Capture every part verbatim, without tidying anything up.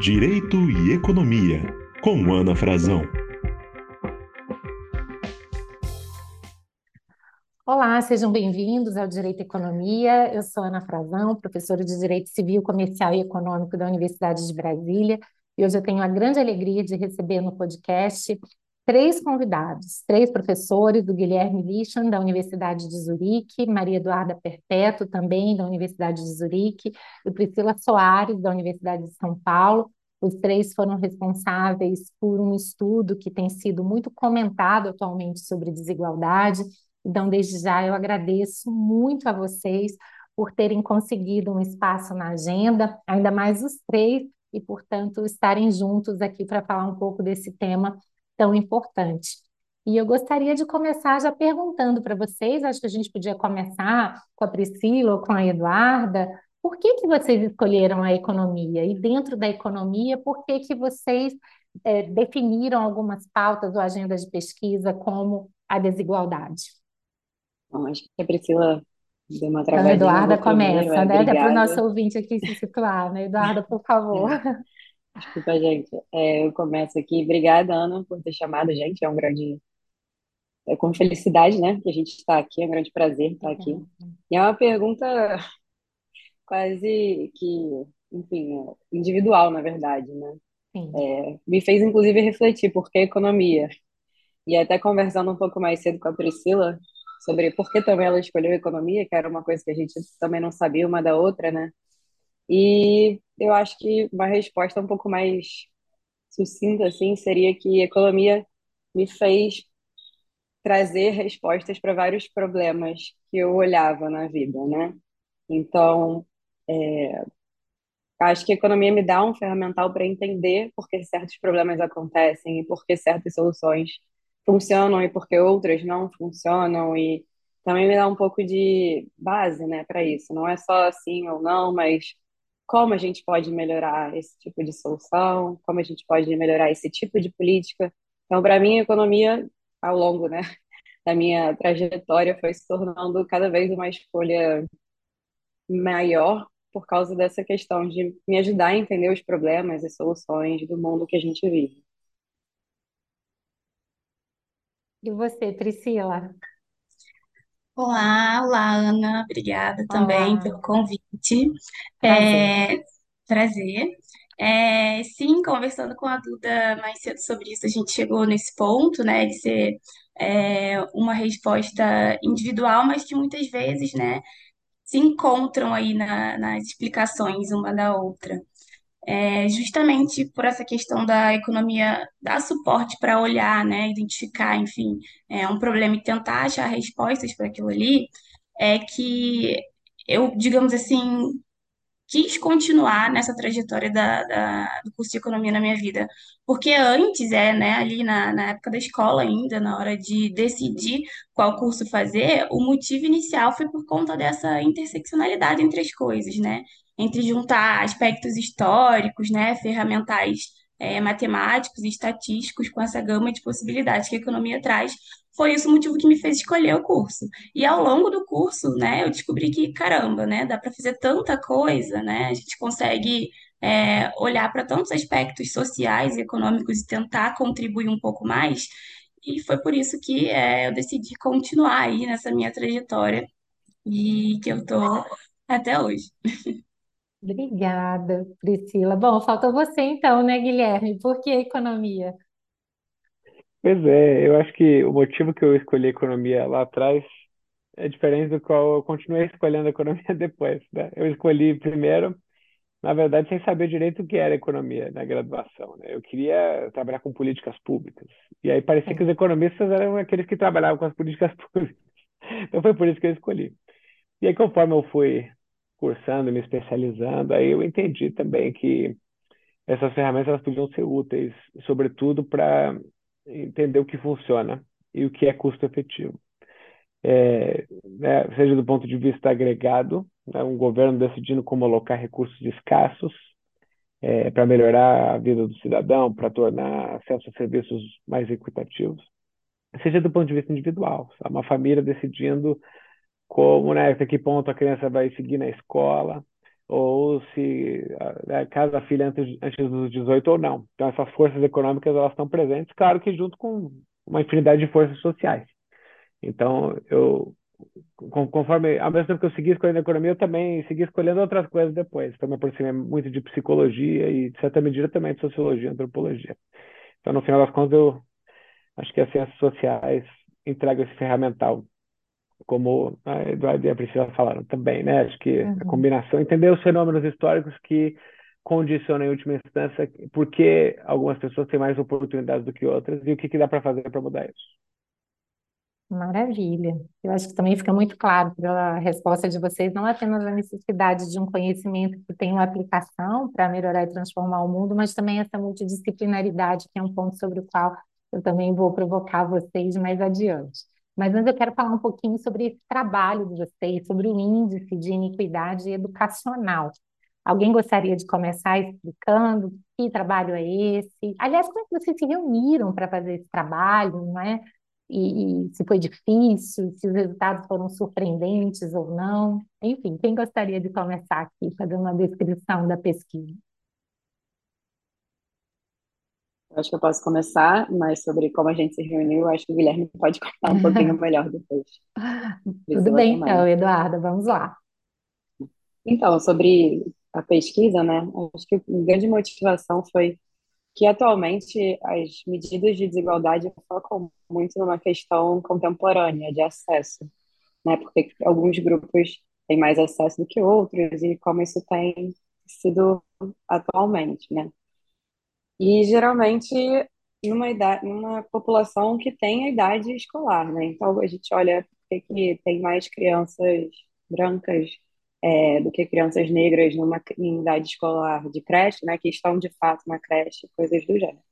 Direito e Economia, com Ana Frazão. Olá, sejam bem-vindos ao Direito e Economia. Eu sou Ana Frazão, professora de Direito Civil, Comercial e Econômico da Universidade de Brasília. E hoje eu tenho a grande alegria de receber no podcast três convidados, três professores, o Guilherme Lichan, da Universidade de Zurique, Maria Eduarda Perpétuo, também da Universidade de Zurique, e Priscila Soares, da Universidade de São Paulo. Os três foram responsáveis por um estudo que tem sido muito comentado atualmente sobre desigualdade. Então, desde já, eu agradeço muito a vocês por terem conseguido um espaço na agenda, ainda mais os três, e, portanto, estarem juntos aqui para falar um pouco desse tema tão importante. E eu gostaria de começar já perguntando para vocês, acho que a gente podia começar com a Priscila ou com a Eduarda, por que que vocês escolheram a economia? E dentro da economia, por que que vocês eh, definiram algumas pautas ou agendas de pesquisa como a desigualdade? Bom, acho que a Priscila deu uma Então, travadinha, eu Eduarda vou primeiro, começa, é, né? Para o nosso obrigada. ouvinte aqui se situar, né? Eduarda, por favor. É, desculpa, gente. É, eu começo aqui. Obrigada, Ana, por ter chamado a gente. É um grande, é com felicidade, né, que a gente está aqui. É um grande prazer estar aqui. Obrigada. E é uma pergunta quase que, enfim, é individual, na verdade, né? Sim. Me fez, inclusive, refletir por que economia. E até conversando um pouco mais cedo com a Priscila sobre por que também ela escolheu economia, que era uma coisa que a gente também não sabia uma da outra, né? E eu acho que uma resposta um pouco mais sucinta, assim, seria que economia me fez trazer respostas para vários problemas que eu olhava na vida, né? Então, acho que a economia me dá um ferramental para entender por que certos problemas acontecem e por que certas soluções funcionam e por que outras não funcionam e também me dá um pouco de base, né, para isso. Não é só sim ou não, mas como a gente pode melhorar esse tipo de solução, como a gente pode melhorar esse tipo de política. Então, para mim, a economia, ao longo, né, da minha trajetória, foi se tornando cada vez uma escolha maior por causa dessa questão de me ajudar a entender os problemas e soluções do mundo que a gente vive. E você, Priscila? Olá, olá, Ana. Obrigada também Olá, pelo convite. prazer. É, prazer. É, sim, conversando com a Duda mais cedo sobre isso, a gente chegou nesse ponto, né, de ser é, uma resposta individual, mas que muitas vezes, né, se encontram aí na- nas explicações uma da outra. É justamente por essa questão da economia dar suporte para olhar, né, identificar, enfim, é, um problema e tentar achar respostas para aquilo ali, é que eu, digamos assim, quis continuar nessa trajetória da, da- do curso de economia na minha vida. Porque antes, é, né, ali na, na época da escola ainda, na hora de decidir qual curso fazer, o motivo inicial foi por conta dessa interseccionalidade entre as coisas, né? Entre juntar aspectos históricos, né, ferramentais, é, matemáticos e estatísticos com essa gama de possibilidades que a economia traz. Foi isso o motivo que me fez escolher o curso. E ao longo do curso, né, eu descobri que, caramba, né, dá para fazer tanta coisa, né, a gente consegue é, olhar para tantos aspectos sociais e econômicos e tentar contribuir um pouco mais. E foi por isso que é, eu decidi continuar aí nessa minha trajetória e que eu tô até hoje. Obrigada, Priscila. Bom, falta você então, né, Guilherme? Por que economia? Pois é, eu acho que o motivo que eu escolhi economia lá atrás é diferente do qual eu continuei escolhendo economia depois, né? Eu escolhi primeiro, na verdade, sem saber direito o que era economia na graduação, né? Eu queria trabalhar com políticas públicas. E aí parecia que os Sim. economistas eram aqueles que trabalhavam com as políticas públicas. Então foi por isso que eu escolhi. E aí, conforme eu fui cursando, me especializando, aí eu entendi também que essas ferramentas elas podiam ser úteis, sobretudo para entender o que funciona e o que é custo efetivo. É, né, seja do ponto de vista agregado, né, um governo decidindo como alocar recursos escassos é, para melhorar a vida do cidadão, para tornar acesso a serviços mais equitativos, seja do ponto de vista individual, sabe? Uma família decidindo como, né, até que ponto a criança vai seguir na escola, ou se a, a casa da filha antes, antes dos dezoito ou não. Então, essas forças econômicas elas estão presentes, claro que junto com uma infinidade de forças sociais. Então, eu, com- conforme, ao mesmo tempo que eu segui escolhendo economia, eu também segui escolhendo outras coisas depois. Então, me aproximei muito de psicologia e, de certa medida, também de sociologia, antropologia. Então, no final das contas, eu acho que as ciências sociais entregam esse ferramental, como a Eduardo e a Priscila falaram também, né? Acho que a Uhum. combinação, entender os fenômenos históricos que condicionam, em última instância, por que algumas pessoas têm mais oportunidades do que outras e o que que dá para fazer para mudar isso. Maravilha. Eu acho que também fica muito claro pela resposta de vocês, não apenas a necessidade de um conhecimento que tem uma aplicação para melhorar e transformar o mundo, mas também essa multidisciplinaridade, que é um ponto sobre o qual eu também vou provocar vocês mais adiante. Mas antes eu quero falar um pouquinho sobre esse trabalho de vocês, sobre o índice de iniquidade educacional. Alguém gostaria de começar explicando que trabalho é esse? Aliás, como é que vocês se reuniram para fazer esse trabalho, não é? E, e se foi difícil, se os resultados foram surpreendentes ou não. Enfim, quem gostaria de começar aqui fazendo uma descrição da pesquisa? Eu acho que eu posso começar, mas sobre como a gente se reuniu, acho que o Guilherme pode contar um pouquinho melhor depois. Tudo Priscila bem, também. então, Eduarda, vamos lá. Então, sobre a pesquisa, né? Acho que a grande motivação foi que atualmente as medidas de desigualdade focam muito numa questão contemporânea de acesso, né? Porque alguns grupos têm mais acesso do que outros e como isso tem sido atualmente, né? E geralmente numa idade, numa população que tem a idade escolar, né? Então a gente olha porque que tem mais crianças brancas é, do que crianças negras numa em idade escolar de creche, né? Que estão de fato na creche, coisas do gênero.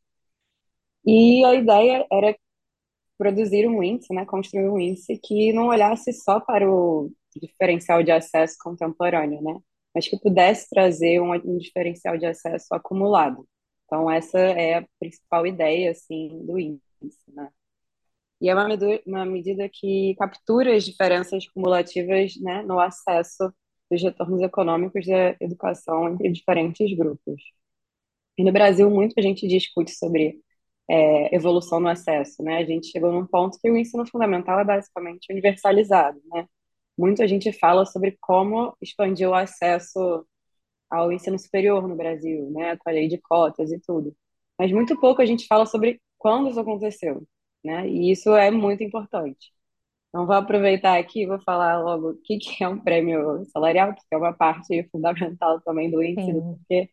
E a ideia era produzir um índice, né? Construir um índice que não olhasse só para o diferencial de acesso contemporâneo, né? Mas que pudesse trazer um, um diferencial de acesso acumulado. Então, essa é a principal ideia, assim, do índice, né? E é uma, medu- uma medida que captura as diferenças cumulativas, né, no acesso dos retornos econômicos da educação entre diferentes grupos. E no Brasil, muita gente discute sobre é, evolução no acesso, né? A gente chegou num ponto que o ensino fundamental é basicamente universalizado, né? Muita gente fala sobre como expandir o acesso ao ensino superior no Brasil, né? Com a lei de cotas e tudo. Mas muito pouco a gente fala sobre quando isso aconteceu, né? E isso é muito importante. Então, vou aproveitar aqui e vou falar logo o que que é um prêmio salarial, porque é uma parte fundamental também do índice do Sim. porquê.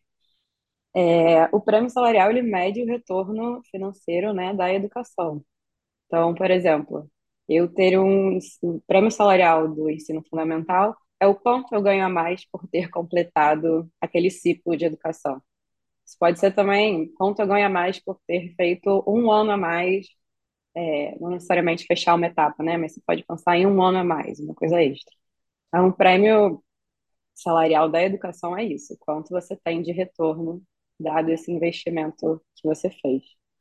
É, o prêmio salarial, ele mede o retorno financeiro, né, da educação. Então, por exemplo, eu ter um, ens- um prêmio salarial do ensino fundamental é o quanto eu ganho a mais por ter completado aquele ciclo de educação. Isso pode ser também quanto eu ganho a mais por ter feito um ano a mais, é, não necessariamente fechar uma etapa, né? Mas você pode pensar em um ano a mais, uma coisa extra. Então, o prêmio salarial da educação é isso, quanto você tem de retorno dado esse investimento que você fez.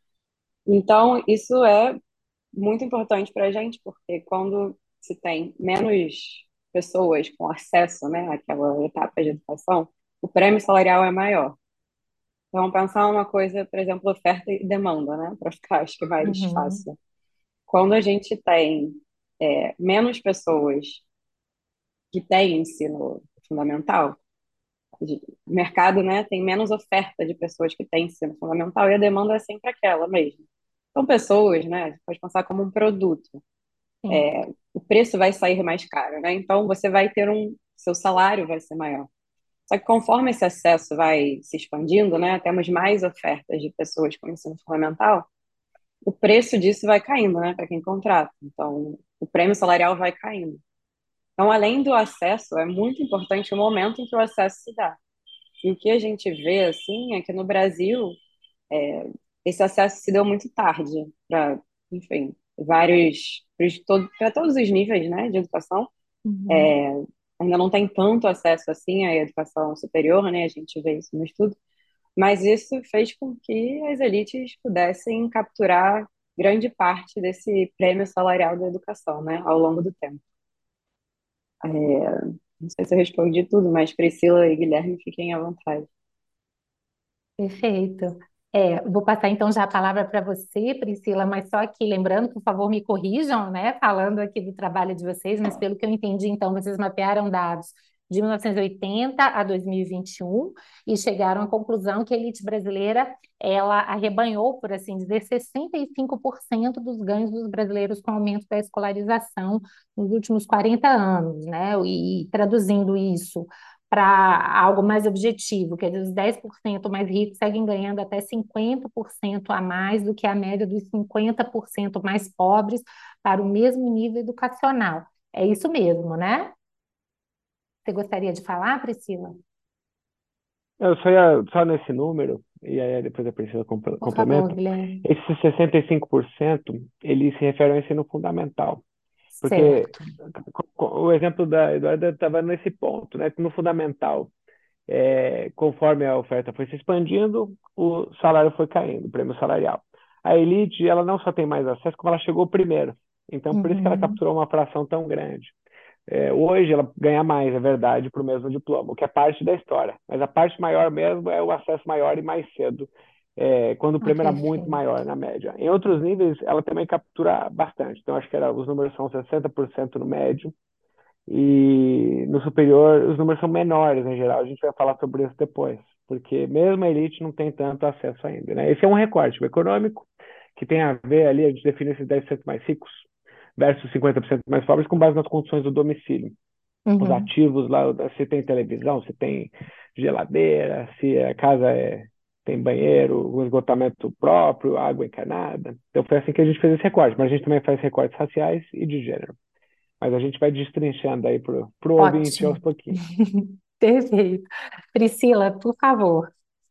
Então, isso é muito importante para a gente, porque quando se tem menos pessoas com acesso, né, àquela etapa de educação, o prêmio salarial é maior. Então, pensar uma coisa, por exemplo, oferta e demanda, né, para ficar, acho que mais Uhum. fácil. Quando a gente tem é, menos pessoas que têm ensino fundamental, o mercado, né, tem menos oferta de pessoas que têm ensino fundamental e a demanda é sempre aquela mesmo. São pessoas, né, você pode pensar como um produto. Sim. O preço vai sair mais caro, né? Então você vai ter um, seu salário vai ser maior. Só que conforme esse acesso vai se expandindo, né, temos mais ofertas de pessoas com ensino fundamental, o preço disso vai caindo, né, para quem contrata. Então, o prêmio salarial vai caindo. Então, além do acesso, é muito importante o momento em que o acesso se dá. E o que a gente vê, assim, é que no Brasil, esse acesso se deu muito tarde para, enfim, vários, para todos os níveis, né, de educação. Uhum. Ainda não tem tanto acesso, assim, à educação superior, né, a gente vê isso no estudo, mas isso fez com que as elites pudessem capturar grande parte desse prêmio salarial da educação, né, ao longo do tempo. Não sei se eu respondi tudo, mas Priscila e Guilherme fiquem à vontade. Perfeito. É, vou passar então já a palavra para você, Priscila, mas só aqui lembrando, por favor, me corrijam, né? Falando aqui do trabalho de vocês, mas pelo que eu entendi, então, vocês mapearam dados de mil novecentos e oitenta a dois mil e vinte e um e chegaram à conclusão que a elite brasileira, ela arrebanhou, por assim dizer, sessenta e cinco por cento dos ganhos dos brasileiros com o aumento da escolarização nos últimos quarenta anos, né? E traduzindo isso para algo mais objetivo, quer dizer, os dez por cento mais ricos seguem ganhando até cinquenta por cento a mais do que a média dos cinquenta por cento mais pobres para o mesmo nível educacional. É isso mesmo, né? Você gostaria de falar, Priscila? Eu só ia só nesse número, e aí depois a Priscila comple- Por favor, complementa. Guilherme. Esses sessenta e cinco por cento, eles se referem ao ensino fundamental. Porque Certo. co- co- o exemplo da Eduarda estava nesse ponto, né? Que no fundamental, é, conforme a oferta foi se expandindo, o salário foi caindo, o prêmio salarial. A elite, ela não só tem mais acesso, como ela chegou primeiro. Então, por isso que ela Uhum. capturou uma fração tão grande. É, hoje ela ganha mais, é verdade, para o mesmo diploma, o que é parte da história. Mas a parte maior mesmo é o acesso maior e mais cedo, é, quando o Ah, prêmio era muito perfeito. maior na média. Em outros níveis, ela também captura bastante. Então, acho que era, os números são sessenta por cento no médio, e no superior os números são menores em geral. A gente vai falar sobre isso depois, porque mesmo a elite não tem tanto acesso ainda, né? Esse é um recorte econômico que tem a ver ali, a gente define esses dez por cento mais ricos versus cinquenta por cento mais pobres com base nas condições do domicílio. Os Uhum. ativos lá, se tem televisão, se tem geladeira, se a casa é, tem banheiro, um esgotamento próprio, água encanada. Então foi assim que a gente fez esse recorte, mas a gente também faz recortes raciais e de gênero. Mas a gente vai destrinchando aí pro, pro ouvinte aos Ótimo. pouquinhos. Perfeito. Priscila, por favor.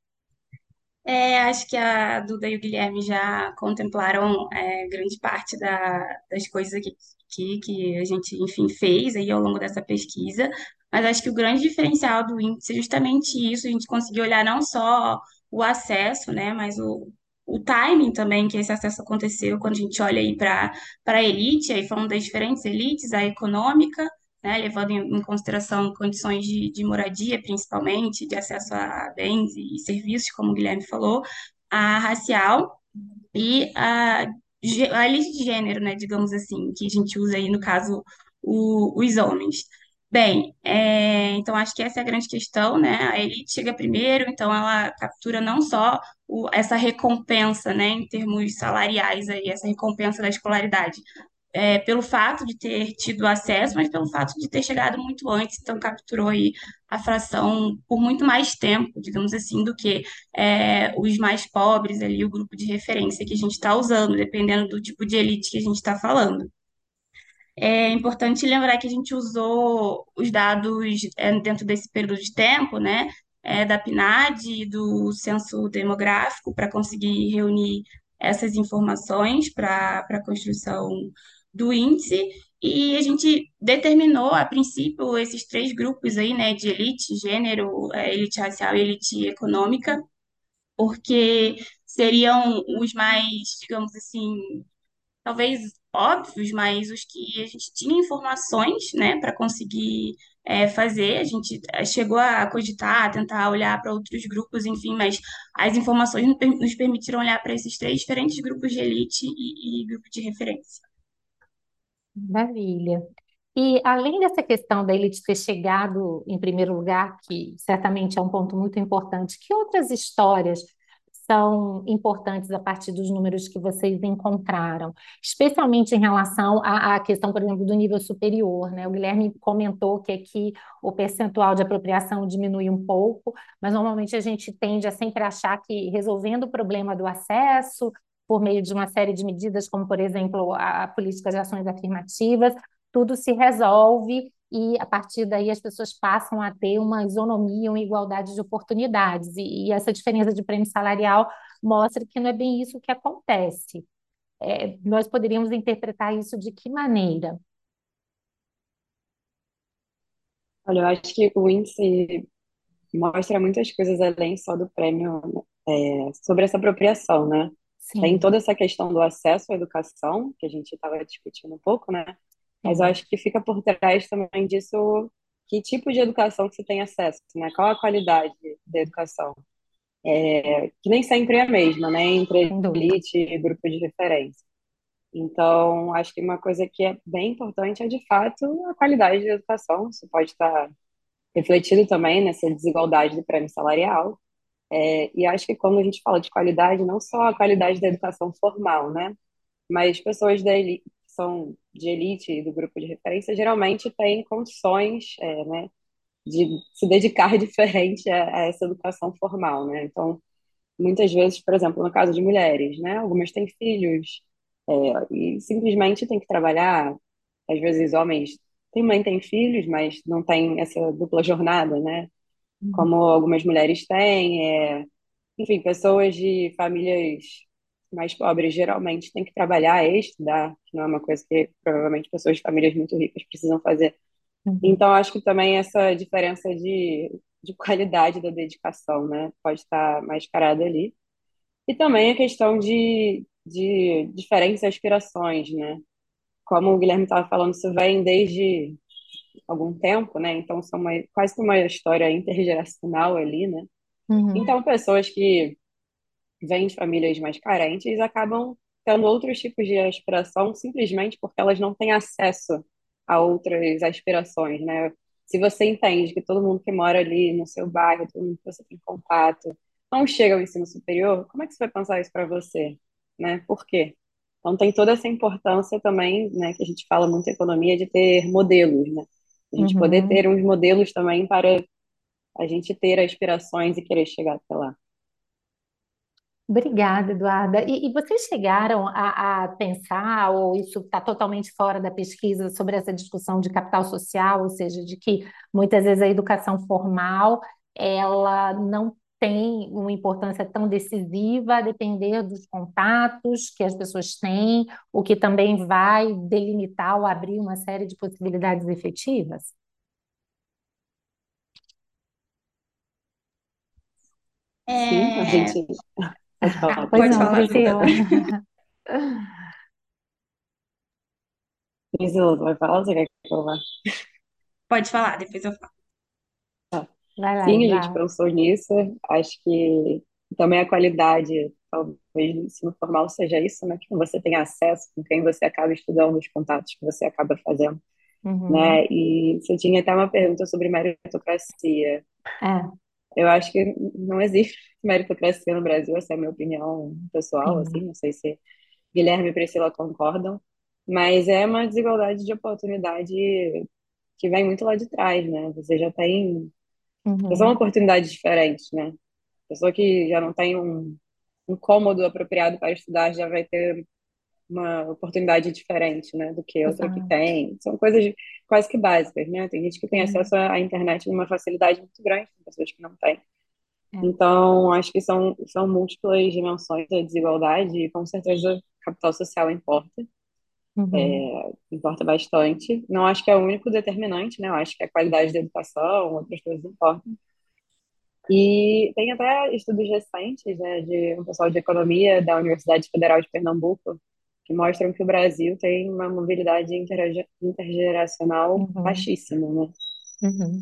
É, acho que a Duda e o Guilherme já contemplaram é, grande parte da- das coisas que, que, que a gente, enfim, fez aí ao longo dessa pesquisa, mas acho que o grande diferencial do índice é justamente isso, a gente conseguir olhar não só o acesso, né, mas o, o timing também que esse acesso aconteceu, quando a gente olha aí para para a elite, aí falando das diferentes elites, a econômica, né, levando em, em consideração condições de, de moradia, principalmente, de acesso a bens e serviços, como o Guilherme falou, a racial e a, gê- a elite de gênero, né, digamos assim, que a gente usa aí, no caso, o- os homens. Bem, é, então acho que essa é a grande questão, né? A elite chega primeiro, então ela captura não só o- essa recompensa, né, em termos salariais aí, essa recompensa da escolaridade, é, pelo fato de ter tido acesso, mas pelo fato de ter chegado muito antes, então capturou aí a fração por muito mais tempo, digamos assim, do que é, os mais pobres ali, o grupo de referência que a gente está usando, dependendo do tipo de elite que a gente está falando. É importante lembrar que a gente usou os dados é, dentro desse período de tempo, né, é, da PNAD e do censo demográfico para conseguir reunir essas informações para para a construção do índice. E a gente determinou, a princípio, esses três grupos aí, né, de elite, gênero, é, elite racial e elite econômica, porque seriam os mais, digamos assim, talvez óbvios, mas os que a gente tinha informações, né, para conseguir é, fazer. A gente é, chegou a cogitar, a tentar olhar para outros grupos, enfim, mas as informações nos per- nos permitiram olhar para esses três diferentes grupos de elite e, e grupo de referência. Maravilha. E além dessa questão da elite ter chegado em primeiro lugar, que certamente é um ponto muito importante, que outras histórias são importantes a partir dos números que vocês encontraram, especialmente em relação à, à questão, por exemplo, do nível superior, né? O Guilherme comentou que aqui o percentual de apropriação diminui um pouco, mas normalmente a gente tende a sempre achar que resolvendo o problema do acesso por meio de uma série de medidas, como, por exemplo, a a política de ações afirmativas, tudo se resolve e, a partir daí, as pessoas passam a ter uma isonomia, uma igualdade de oportunidades. E, e essa diferença de prêmio salarial mostra que não é bem isso que acontece. É, nós poderíamos interpretar isso de que maneira? Olha, eu acho que o índice mostra muitas coisas além só do prêmio, é, sobre essa apropriação, né? Tem Sim, toda essa questão do acesso à educação, que a gente estava discutindo um pouco, né? Mas eu sim. acho que fica por trás também disso que tipo de educação que você tem acesso, né? Qual a qualidade da educação? É, que nem sempre é a mesma, né? Entre Sem dúvida. elite e grupo de referência. Então, acho que uma coisa que é bem importante é, de fato, a qualidade da educação. Isso pode estar refletido também nessa desigualdade do prêmio salarial. É, e acho que quando a gente fala de qualidade, não só a qualidade da educação formal, né? Mas pessoas da elite, que são de elite e do grupo de referência geralmente têm condições, é, né, de se dedicar diferente a, a essa educação formal, né? Então, muitas vezes, por exemplo, no caso de mulheres, né? Algumas têm filhos, é, e simplesmente têm que trabalhar. Às vezes, homens também têm filhos, mas não têm essa dupla jornada, né? Uhum. Como algumas mulheres têm. É, enfim, pessoas de famílias mais pobres geralmente têm que trabalhar e estudar, que não é uma coisa que provavelmente pessoas de famílias muito ricas precisam fazer. Uhum. Então, acho que também essa diferença de, de qualidade da dedicação, né, pode estar mascarada ali. E também a questão de, de diferentes aspirações, né? Como o Guilherme estava falando, isso vem desde algum tempo, né? Então, são uma, quase que uma história intergeracional ali, né? Uhum. Então, pessoas que vêm de famílias mais carentes acabam tendo outros tipos de aspiração simplesmente porque elas não têm acesso a outras aspirações, né? Se você entende que todo mundo que mora ali no seu bairro, todo mundo que você tem contato, não chega ao ensino superior, como é que você vai pensar isso para você, né? Por quê? Então tem toda essa importância também, né, que a gente fala muito em economia, de ter modelos, né? A gente poder Uhum. ter uns modelos também para a gente ter aspirações e querer chegar até lá. Obrigada, Eduarda. E, e vocês chegaram a, a pensar, ou isso está totalmente fora da pesquisa, sobre essa discussão de capital social, ou seja, de que muitas vezes a educação formal ela não tem uma importância tão decisiva a depender dos contatos que as pessoas têm, o que também vai delimitar ou abrir uma série de possibilidades efetivas? Sim, a É, gente pode falar, Pois pode não, Priscila. falar, Lu. Priscila. Priscila, tu vai falar ou você quer que eu vá? Pode falar, depois eu falo. Vai lá, Sim, a gente Eduarda. pensou nisso. Acho que também a qualidade, talvez, do ensino formal seja isso, né? Que você tem acesso com quem você acaba estudando, os contatos que você acaba fazendo, Uhum. né? E você tinha até uma pergunta sobre meritocracia. É, Eu acho que não existe meritocracia no Brasil, essa é a minha opinião pessoal, assim, sim. não sei se Guilherme e Priscila concordam, mas é uma desigualdade de oportunidade que vem muito lá de trás, né? Você já tem, já são Uhum. oportunidades diferentes, né? Pessoa que já não tem um, um cômodo apropriado para estudar já vai ter uma oportunidade diferente, né, do que outra que Exato. tem. São coisas quase que básicas, né? Tem gente que tem Uhum. acesso à internet numa facilidade muito grande, tem pessoas que não têm. É. Então, acho que são, são múltiplas dimensões da desigualdade e com certeza capital social importa, Uhum. importa bastante. Não acho que é o único determinante, né? Eu acho que a qualidade da educação, outras coisas importam. E tem até estudos recentes, né, de um pessoal de economia da Universidade Federal de Pernambuco, que mostram que o Brasil tem uma mobilidade interge- intergeracional Uhum. baixíssima, né? Uhum.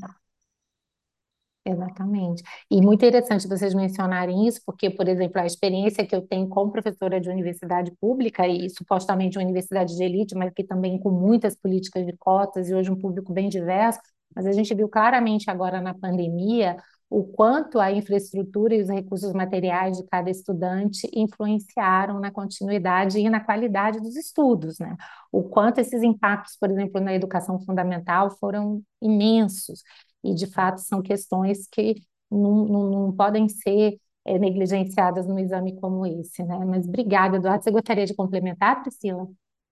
Exatamente. E muito interessante vocês mencionarem isso, porque, por exemplo, a experiência que eu tenho como professora de universidade pública, e supostamente uma universidade de elite, mas que também com muitas políticas de cotas e hoje um público bem diverso, mas a gente viu claramente agora na pandemia o quanto a infraestrutura e os recursos materiais de cada estudante influenciaram na continuidade e na qualidade dos estudos, né? O quanto esses impactos, por exemplo, na educação fundamental foram imensos. E, de fato, são questões que não, não, não podem ser é, negligenciadas num exame como esse, né? Mas obrigada, Eduardo. Você gostaria de complementar, Priscila?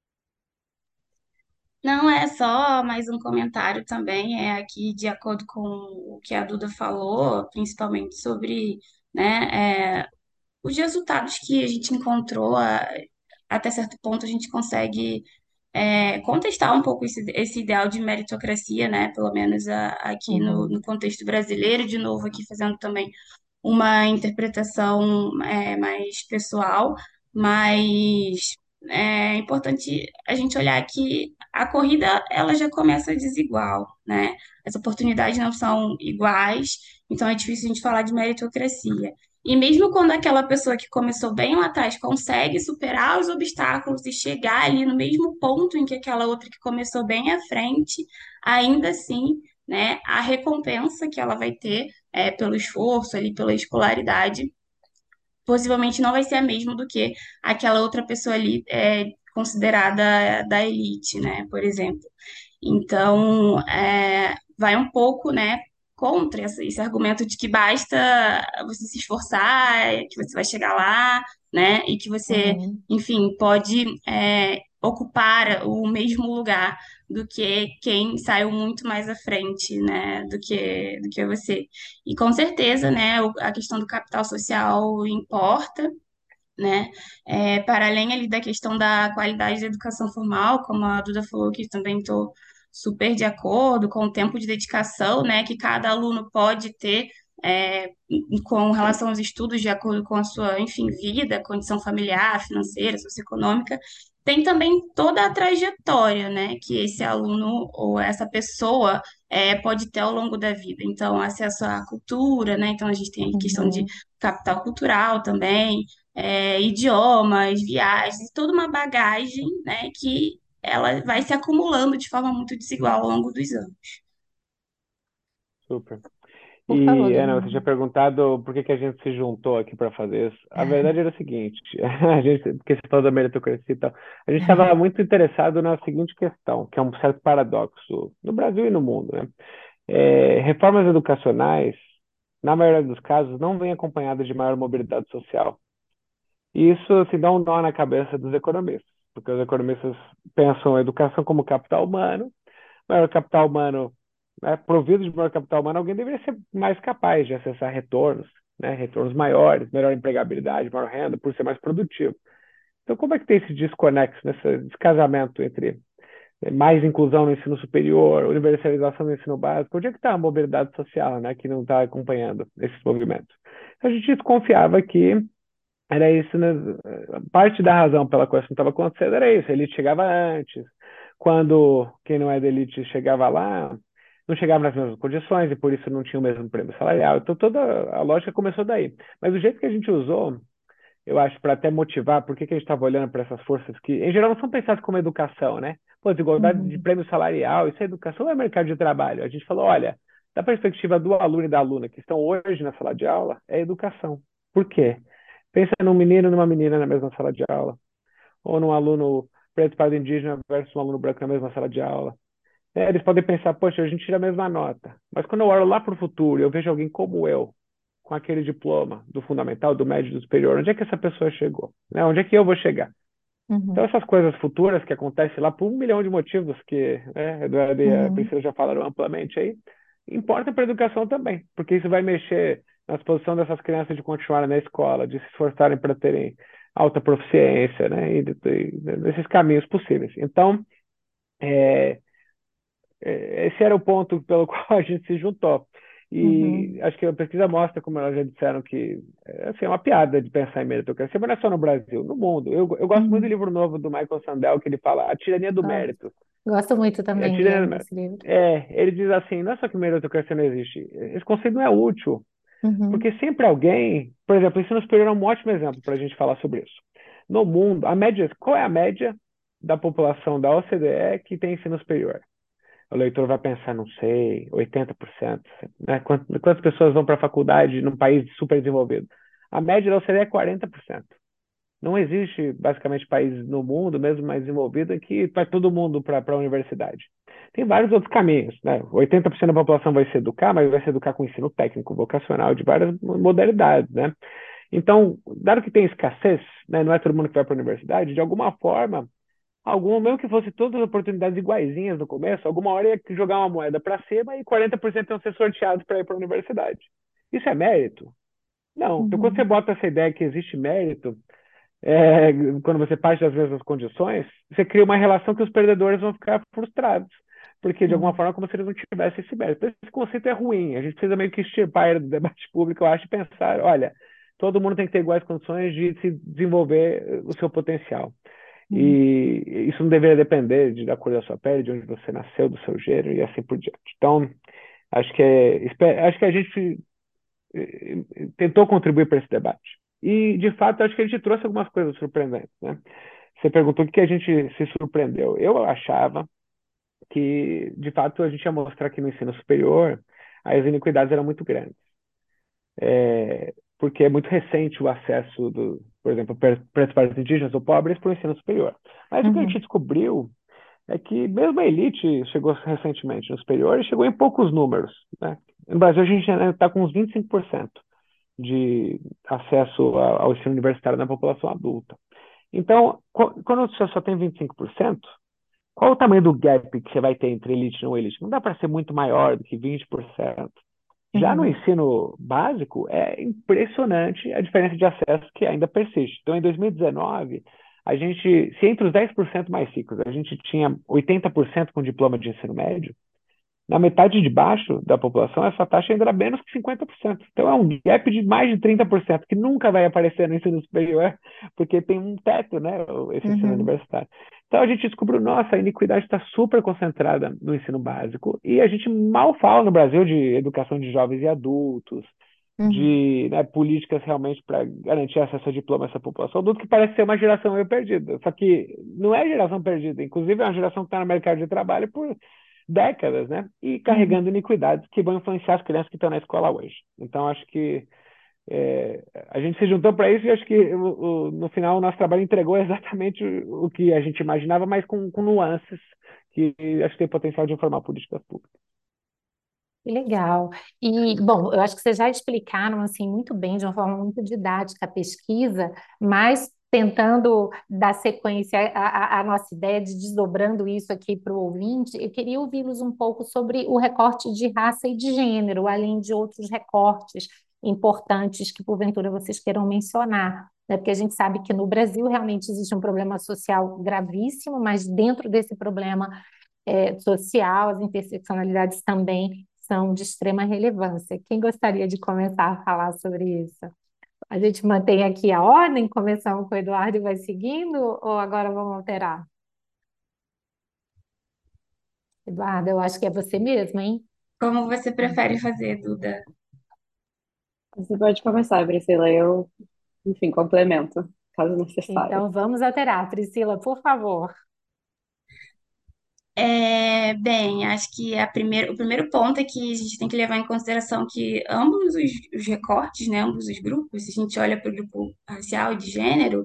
Não é só mais um comentário também, é aqui de acordo com o que a Duda falou, principalmente sobre, né, é, os resultados que a gente encontrou, a- até certo ponto a gente consegue é, contestar um pouco esse, esse ideal de meritocracia, né, pelo menos a- aqui no, Uhum, no contexto brasileiro, de novo aqui fazendo também uma interpretação é, mais pessoal, mas é importante a gente olhar que a corrida ela já começa desigual, né? As oportunidades não são iguais, então é difícil a gente falar de meritocracia. E mesmo quando aquela pessoa que começou bem lá atrás consegue superar os obstáculos e chegar ali no mesmo ponto em que aquela outra que começou bem à frente, ainda assim, né, a recompensa que ela vai ter é, pelo esforço ali, pela escolaridade, possivelmente não vai ser a mesma do que aquela outra pessoa ali é, considerada da elite, né, por exemplo. Então, é, vai um pouco, né, contra esse, esse argumento de que basta você se esforçar, que você vai chegar lá, né, e que você, Uhum. enfim, pode é, ocupar o mesmo lugar do que quem saiu muito mais à frente, né, do que, do que você. E com certeza, né, o- a questão do capital social importa, né? É, para além ali da questão da qualidade da educação formal, como a Duda falou, que também estou super de acordo com o tempo de dedicação, né, que cada aluno pode ter é, com relação aos estudos, de acordo com a sua, enfim, vida, condição familiar, financeira, socioeconômica. Tem também toda a trajetória, né, que esse aluno ou essa pessoa é, pode ter ao longo da vida. Então, acesso à cultura, né? Então, a gente tem a questão de Uhum. capital cultural também, é, idiomas, viagens, toda uma bagagem, né, que ela vai se acumulando de forma muito desigual ao longo dos anos. Super. Por favor, E, Ana, você tinha Guilherme. perguntado por que que a gente se juntou aqui para fazer isso. A verdade era o seguinte, a gente, porque você falou da meritocracia e tal, a gente estava muito interessado na seguinte questão, que é um certo paradoxo no Brasil e no mundo, né? É, reformas educacionais, na maioria dos casos, não vêm acompanhadas de maior mobilidade social. E isso se dá um nó na cabeça dos economistas, porque os economistas pensam a educação como capital humano, maior capital humano, né, provido de maior capital humano, alguém deveria ser mais capaz de acessar retornos, né, retornos maiores, melhor empregabilidade, maior renda, por ser mais produtivo. Então, como é que tem esse desconexo, nesse descasamento entre eh, mais inclusão no ensino superior, universalização do ensino básico? Onde é que está a mobilidade social, né, que não está acompanhando esses movimentos? A gente desconfiava que era isso, né? Parte da razão pela qual isso não estava acontecendo era isso. A elite chegava antes. Quando quem não é da elite chegava lá, não chegava nas mesmas condições e por isso não tinha o mesmo prêmio salarial. Então toda a lógica começou daí. Mas o jeito que a gente usou, eu acho, para até motivar por que que a gente estava olhando para essas forças que, em geral, não são pensadas como educação, né? Pô, desigualdade de Uhum. prêmio salarial, isso é educação ou é mercado de trabalho? A gente falou, olha, da perspectiva do aluno e da aluna que estão hoje na sala de aula, é educação. Por quê? Pensa num menino e numa menina na mesma sala de aula, ou num aluno preto, pardo, indígena versus um aluno branco na mesma sala de aula. É, eles podem pensar, poxa, a gente tira a mesma nota. Mas quando eu olho lá para o futuro e eu vejo alguém como eu, com aquele diploma do fundamental, do médio, do superior, onde é que essa pessoa chegou? Né? Onde é que eu vou chegar? Então, Uhum. essas coisas futuras que acontecem lá por um milhão de motivos que né, Eduardo e a Uhum. Priscila já falaram amplamente aí, importa para a educação também, porque isso vai mexer na disposição dessas crianças de continuarem na escola, de se esforçarem para terem alta proficiência, né, e, e, nesses caminhos possíveis. Então, é, é, esse era o ponto pelo qual a gente se juntou. E Uhum. acho que a pesquisa mostra, como elas já disseram, que é, assim, é uma piada de pensar em meritocracia, mas não é só no Brasil, no mundo. Eu, eu gosto muito do Uhum. livro novo do Michael Sandel, que ele fala A Tirania do Gosto. Mérito. Gosto muito E a também, tirania do Guilherme, mérito. desse livro. É, ele diz assim, não é só que meritocracia não existe, esse conceito não é útil, Uhum. porque sempre alguém, por exemplo, o ensino superior é um ótimo exemplo para a gente falar sobre isso. No mundo, a média, qual é a média da população da O C D E que tem ensino superior? O leitor vai pensar, não sei, oitenta por cento. Né? Quantas, quantas pessoas vão para a faculdade num país super desenvolvido? A média da O C D E é quarenta por cento. Não existe, basicamente, país no mundo, mesmo mais desenvolvido, em que vai todo mundo para a universidade. Tem vários outros caminhos. Né? oitenta por cento da população vai se educar, mas vai se educar com ensino técnico, vocacional, de várias modalidades. Né? Então, dado que tem escassez, né, não é todo mundo que vai para a universidade, de alguma forma, algum, mesmo que fosse todas as oportunidades iguaizinhas no começo, alguma hora ia jogar uma moeda para cima e quarenta por cento iam ser sorteados para ir para a universidade. Isso é mérito? Não. Então, quando você Uhum. bota essa ideia que existe mérito, é, quando você parte das mesmas condições, você cria uma relação que os perdedores vão ficar frustrados, porque de alguma Uhum. forma é como se eles não tivessem esse mérito. Esse conceito é ruim, a gente precisa meio que extirpar ele do debate público, eu acho, e pensar, olha, todo mundo tem que ter iguais condições de se desenvolver o seu potencial. Uhum. E isso não deveria depender de, da cor da sua pele, de onde você nasceu, do seu gênero e assim por diante. Então, acho que, é, espe- acho que a gente eh, eh, tentou contribuir para esse debate. E, de fato, acho que a gente trouxe algumas coisas surpreendentes, né? Você perguntou o que a gente se surpreendeu. Eu achava que, de fato, a gente ia mostrar que no ensino superior as iniquidades eram muito grandes. É, porque é muito recente o acesso do, por exemplo, pretos, pardos indígenas ou pobres para o ensino superior. Mas o que a gente Uhum. descobriu é que mesmo a elite chegou recentemente no superior e chegou em poucos números, né? No Brasil, a gente está com uns vinte e cinco por cento de acesso ao ensino universitário na população adulta. Então, quando você só tem vinte e cinco por cento, qual o tamanho do gap que você vai ter entre elite e não elite? Não dá para ser muito maior do que vinte por cento. Já no Uhum. ensino básico, é impressionante a diferença de acesso que ainda persiste. Então, em dois mil e dezenove, a gente, se entre os dez por cento mais ricos, a gente tinha oitenta por cento com diploma de ensino médio, na metade de baixo da população, essa taxa ainda era menos que cinquenta por cento. Então, é um gap de mais de trinta por cento, que nunca vai aparecer no ensino superior, porque tem um teto, né, esse ensino Uhum. universitário. Então, a gente descobriu, nossa, a iniquidade está super concentrada no ensino básico, e a gente mal fala no Brasil de educação de jovens e adultos, Uhum. de, né, políticas realmente para garantir acesso a diploma a essa população adulta, que parece ser uma geração meio perdida. Só que não é geração perdida, inclusive é uma geração que está no mercado de trabalho por décadas, né? E Uhum. carregando iniquidades que vão influenciar as crianças que estão na escola hoje. Então, acho que é, a gente se juntou para isso e acho que o, o, no final o nosso trabalho entregou exatamente o, o que a gente imaginava, mas com, com nuances que acho que tem potencial de informar políticas públicas. Que legal. E, bom, eu acho que vocês já explicaram assim muito bem, de uma forma muito didática, a pesquisa, mas tentando dar sequência à, à- à nossa ideia de desdobrando isso aqui para o ouvinte, eu queria ouvi-los um pouco sobre o recorte de raça e de gênero, além de outros recortes importantes que porventura vocês queiram mencionar, né? Porque a gente sabe que no Brasil realmente existe um problema social gravíssimo, mas dentro desse problema é, social, as interseccionalidades também são de extrema relevância. Quem gostaria de começar a falar sobre isso? A gente mantém aqui a ordem, começamos com o Eduardo e vai seguindo, ou agora vamos alterar? Eduardo, eu acho que é você mesmo, hein? Como você prefere fazer, Duda? Você pode começar, Priscila. Eu, enfim, complemento, caso necessário. Então vamos alterar. Priscila, por favor. É, bem, acho que a primeira, o primeiro ponto é que a gente tem que levar em consideração que ambos os, os recortes, né, ambos os grupos, se a gente olha para o grupo racial e de gênero,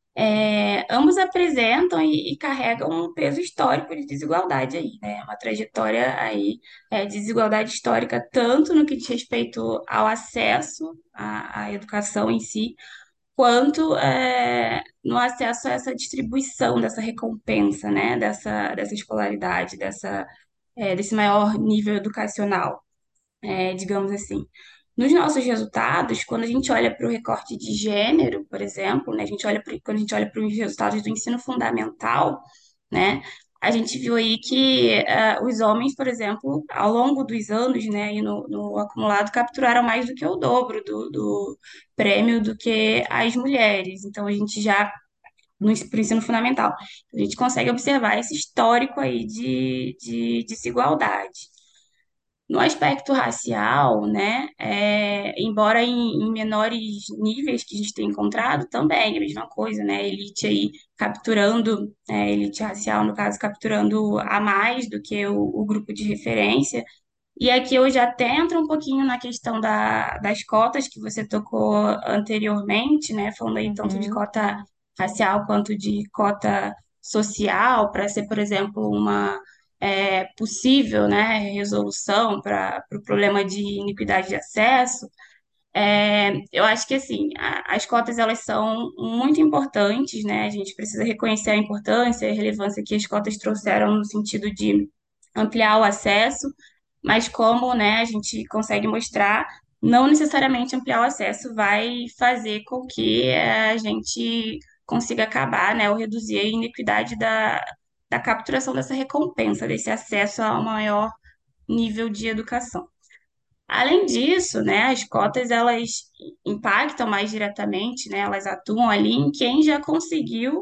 é, ambos apresentam e, e carregam um peso histórico de desigualdade aí, né? Uma trajetória aí é, de desigualdade histórica, tanto no que diz respeito ao acesso à, à educação em si, quanto é, no acesso a essa distribuição dessa recompensa, né? Dessa, dessa escolaridade, dessa, é, desse maior nível educacional, é, digamos assim. Nos nossos resultados, quando a gente olha para o recorte de gênero, por exemplo, né, a gente olha pro, quando a gente olha para os resultados do ensino fundamental, né, a gente viu aí que eh, os homens, por exemplo, ao longo dos anos, né, e no, no acumulado, capturaram mais do que o dobro do, do prêmio do que as mulheres. Então, a gente já, no ens- pro ensino fundamental, a gente consegue observar esse histórico aí de, de desigualdade. No aspecto racial, né, é, embora em, em menores níveis que a gente tem encontrado, também é a mesma coisa, né, elite aí capturando, é, elite racial, no caso, capturando a mais do que o, o grupo de referência. E aqui eu já até entro um pouquinho na questão da, das cotas que você tocou anteriormente, né, falando aí tanto de Uhum. cota racial quanto de cota social, para ser, por exemplo, uma é, possível, né, resolução para o pro problema de iniquidade de acesso. É, eu acho que assim, a- as cotas elas são muito importantes, né? A gente precisa reconhecer a importância e a relevância que as cotas trouxeram no sentido de ampliar o acesso, mas como, né, a gente consegue mostrar, não necessariamente ampliar o acesso vai fazer com que eh, a gente consiga acabar, né, ou reduzir a inequidade da, da capturação dessa recompensa, desse acesso a um maior nível de educação. Além disso, né, as cotas elas impactam mais diretamente, né, elas atuam ali em quem já conseguiu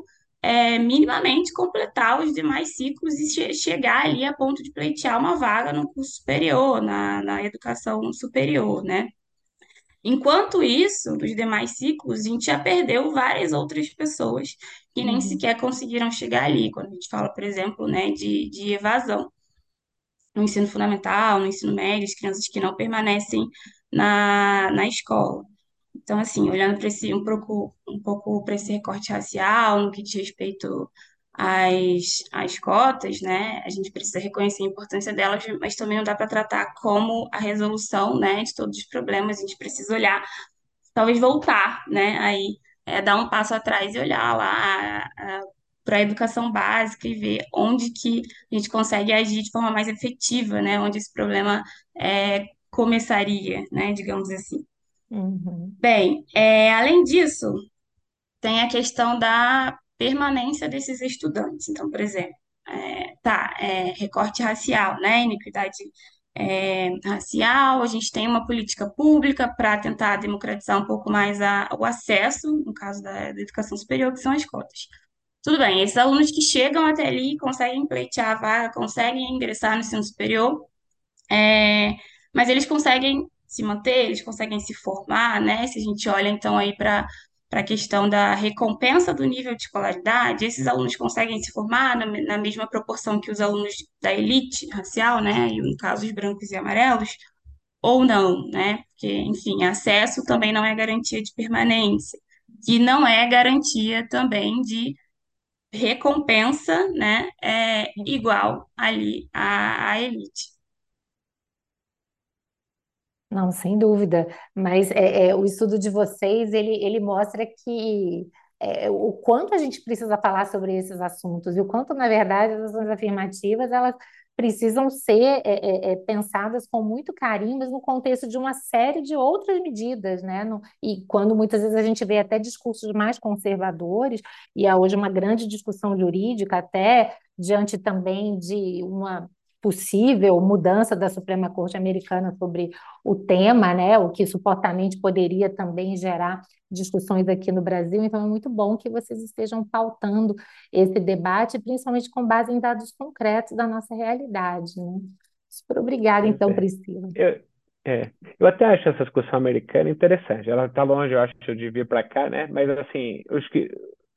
é, minimamente completar os demais ciclos e che- chegar ali a ponto de pleitear uma vaga no curso superior, na, na educação superior, né? Enquanto isso, nos demais ciclos, a gente já perdeu várias outras pessoas que nem Uhum. sequer conseguiram chegar ali. Quando a gente fala, por exemplo, né, de, de evasão no ensino fundamental, no ensino médio, as crianças que não permanecem na, na escola. Então, assim, olhando para esse um pouco, um pouco para esse recorte racial, no que diz respeito às, às cotas, né, a gente precisa reconhecer a importância delas, mas também não dá para tratar como a resolução, né, de todos os problemas. A gente precisa olhar, talvez voltar, né, aí é, dar um passo atrás e olhar lá para a educação básica e ver onde que a gente consegue agir de forma mais efetiva, né, onde esse problema é, começaria, né, digamos assim. Uhum. Bem, é, além disso, tem a questão da permanência desses estudantes. Então, por exemplo, é, tá, é, recorte racial, né? Iniquidade é, racial, a gente tem uma política pública para tentar democratizar um pouco mais a- o acesso, no caso da, da educação superior, que são as cotas. Tudo bem, esses alunos que chegam até ali, conseguem pleitear a vaga, conseguem ingressar no ensino superior, é, mas eles conseguem se manter, eles conseguem se formar, né? Se a gente olha então aí para para a questão da recompensa do nível de escolaridade, esses alunos conseguem se formar na, na mesma proporção que os alunos da elite racial, né? E no caso os brancos e amarelos, ou não, né? Porque, enfim, acesso também não é garantia de permanência, e não é garantia também de recompensa, né? É, igual ali à, à elite. Não, sem dúvida. Mas é, é, o estudo de vocês, ele, ele mostra que é, o quanto a gente precisa falar sobre esses assuntos e o quanto, na verdade, as ações afirmativas, elas precisam ser é, é, é, pensadas com muito carinho, mas no contexto de uma série de outras medidas, né? No- e quando muitas vezes a gente vê até discursos mais conservadores, e há hoje uma grande discussão jurídica, até diante também de uma possível mudança da Suprema Corte Americana sobre o tema, né, o que supostamente poderia também gerar discussões aqui no Brasil. Então, é muito bom que vocês estejam pautando esse debate, principalmente com base em dados concretos da nossa realidade, né? Super obrigada, Pois então, é. Priscila. Eu, é, eu até acho essa discussão americana interessante. Ela está longe, eu acho, de vir para cá, né? Mas, assim, eu acho que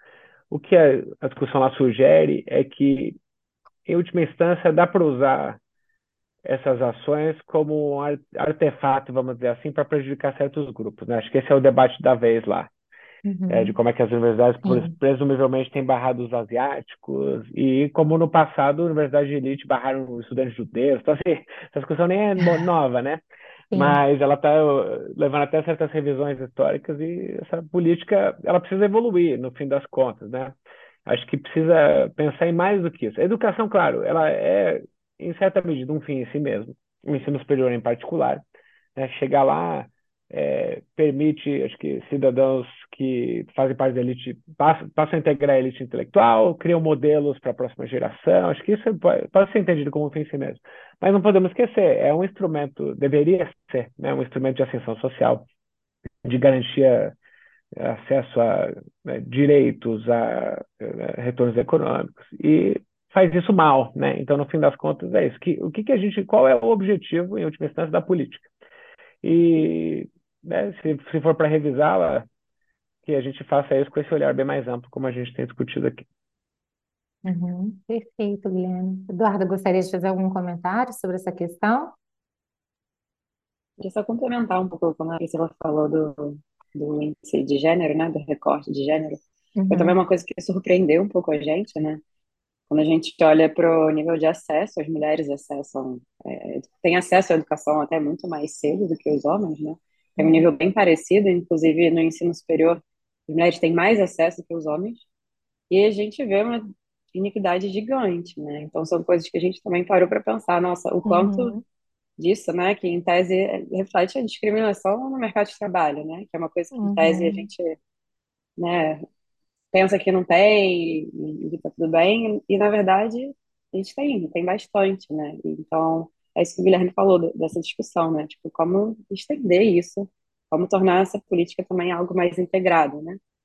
o que a, a discussão lá sugere é que, em última instância, dá para usar essas ações como um ar- artefato, vamos dizer assim, para prejudicar certos grupos, né? Acho que esse é o debate da vez lá, é, de Uhum, como é que as universidades pres- sim. presumivelmente têm barrado os asiáticos e como no passado universidades de elite barraram os estudantes judeus. Então, assim, essa discussão nem é mo- nova, né? Sim. Mas ela está levando até certas revisões históricas e essa política ela precisa evoluir no fim das contas, né? Acho que precisa pensar em mais do que isso. A educação, claro, ela é em certa medida um fim em si mesmo, o ensino superior em particular, né? Chegar lá é, permite, acho que cidadãos que fazem parte da elite passam, passam a integrar a elite intelectual, criam modelos para a próxima geração. Acho que isso pode, pode ser entendido como um fim em si mesmo. Mas não podemos esquecer, é um instrumento, deveria ser, né, um instrumento de ascensão social, de garantia, eh, acesso a, né, direitos, a, eh, retornos econômicos, e faz isso mal, né? Então, no fim das contas, é isso. Que, o que, que a gente, qual é o objetivo, em última instância, da política? E, né, se, se for para revisá-la, que a gente faça isso com esse olhar bem mais amplo, como a gente tem discutido aqui. Uhum, perfeito, Guilherme. Eduardo, gostaria de fazer algum comentário sobre essa questão? Queria só complementar um pouco como a Priscila falou do, do índice de gênero, né, do recorte de gênero. Foi também Uhum, uma coisa que surpreendeu um pouco a gente, né? Quando a gente olha para o nível de acesso, as mulheres acessam, é, têm acesso à educação até muito mais cedo do que os homens, né? É um uhum, nível bem parecido, inclusive no ensino superior, as mulheres têm mais acesso que os homens, e a gente vê uma iniquidade gigante, né? Então são coisas que a gente também parou para pensar, nossa, o quanto uhum, disso, né, que em tese reflete a discriminação no mercado de trabalho, né? Que é uma coisa que em tese a uhum. gente, né, pensa que não tem e que tá tudo bem, e na verdade a gente tem, tem bastante, né? Então, é isso que o Guilherme falou do- dessa discussão, né? Tipo, como estender isso, como tornar essa política também algo mais integrado, né?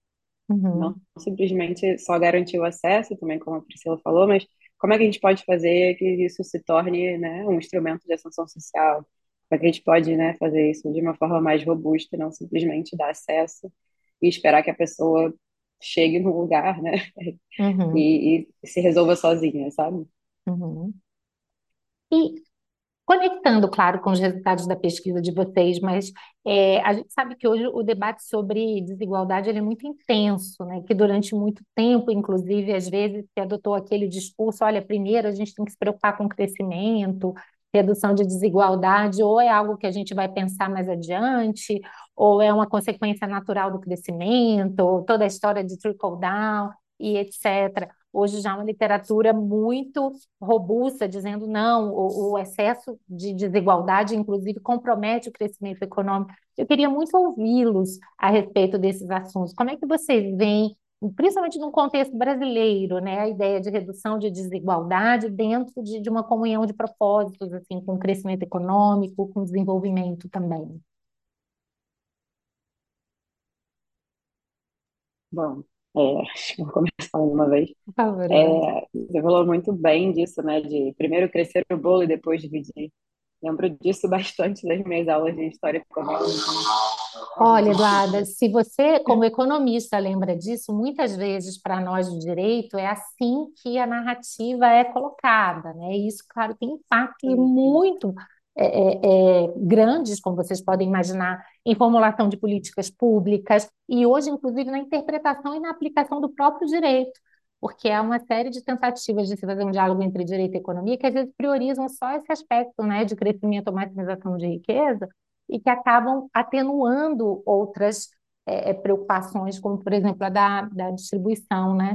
Não Uhum, simplesmente só garantir o acesso, também como a Priscila falou, mas como é que a gente pode fazer que isso se torne, né, um instrumento de ascensão social? Como é que a gente pode, né, fazer isso de uma forma mais robusta, não simplesmente dar acesso e esperar que a pessoa chegue no lugar, né, uhum, e, e se resolva sozinha, sabe? uhum. E conectando, claro, com os resultados da pesquisa de vocês, mas é, a gente sabe que hoje o debate sobre desigualdade ele é muito intenso, né? Que durante muito tempo, inclusive, às vezes se adotou aquele discurso: olha, primeiro a gente tem que se preocupar com o crescimento, redução de desigualdade, ou é algo que a gente vai pensar mais adiante, ou é uma consequência natural do crescimento, ou toda a história de trickle down e etcétera. Hoje já é uma literatura muito robusta, dizendo não, o, o excesso de desigualdade, inclusive, compromete o crescimento econômico. Eu queria muito ouvi-los a respeito desses assuntos. Como é que vocês veem, principalmente no contexto brasileiro, né, a ideia de redução de desigualdade dentro de, de uma comunhão de propósitos, assim, com crescimento econômico, com desenvolvimento também? Bom, é, acho que vou começar uma vez. Por favor, Eduardo. É, você falou muito bem disso, né, de primeiro crescer o bolo e depois dividir. Lembro disso bastante das minhas aulas de história econômica. A Olha, gente Eduarda, se você, como economista, lembra disso, muitas vezes para nós do direito é assim que a narrativa é colocada, né? E isso, claro, tem impactos muito é, é, é, grandes, como vocês podem imaginar, em formulação de políticas públicas e hoje, inclusive, na interpretação e na aplicação do próprio direito, porque há uma série de tentativas de se fazer um diálogo entre direito e economia que às vezes priorizam só esse aspecto, né, de crescimento ou maximização de riqueza e que acabam atenuando outras é, é, preocupações, como, por exemplo, a da, da distribuição, né?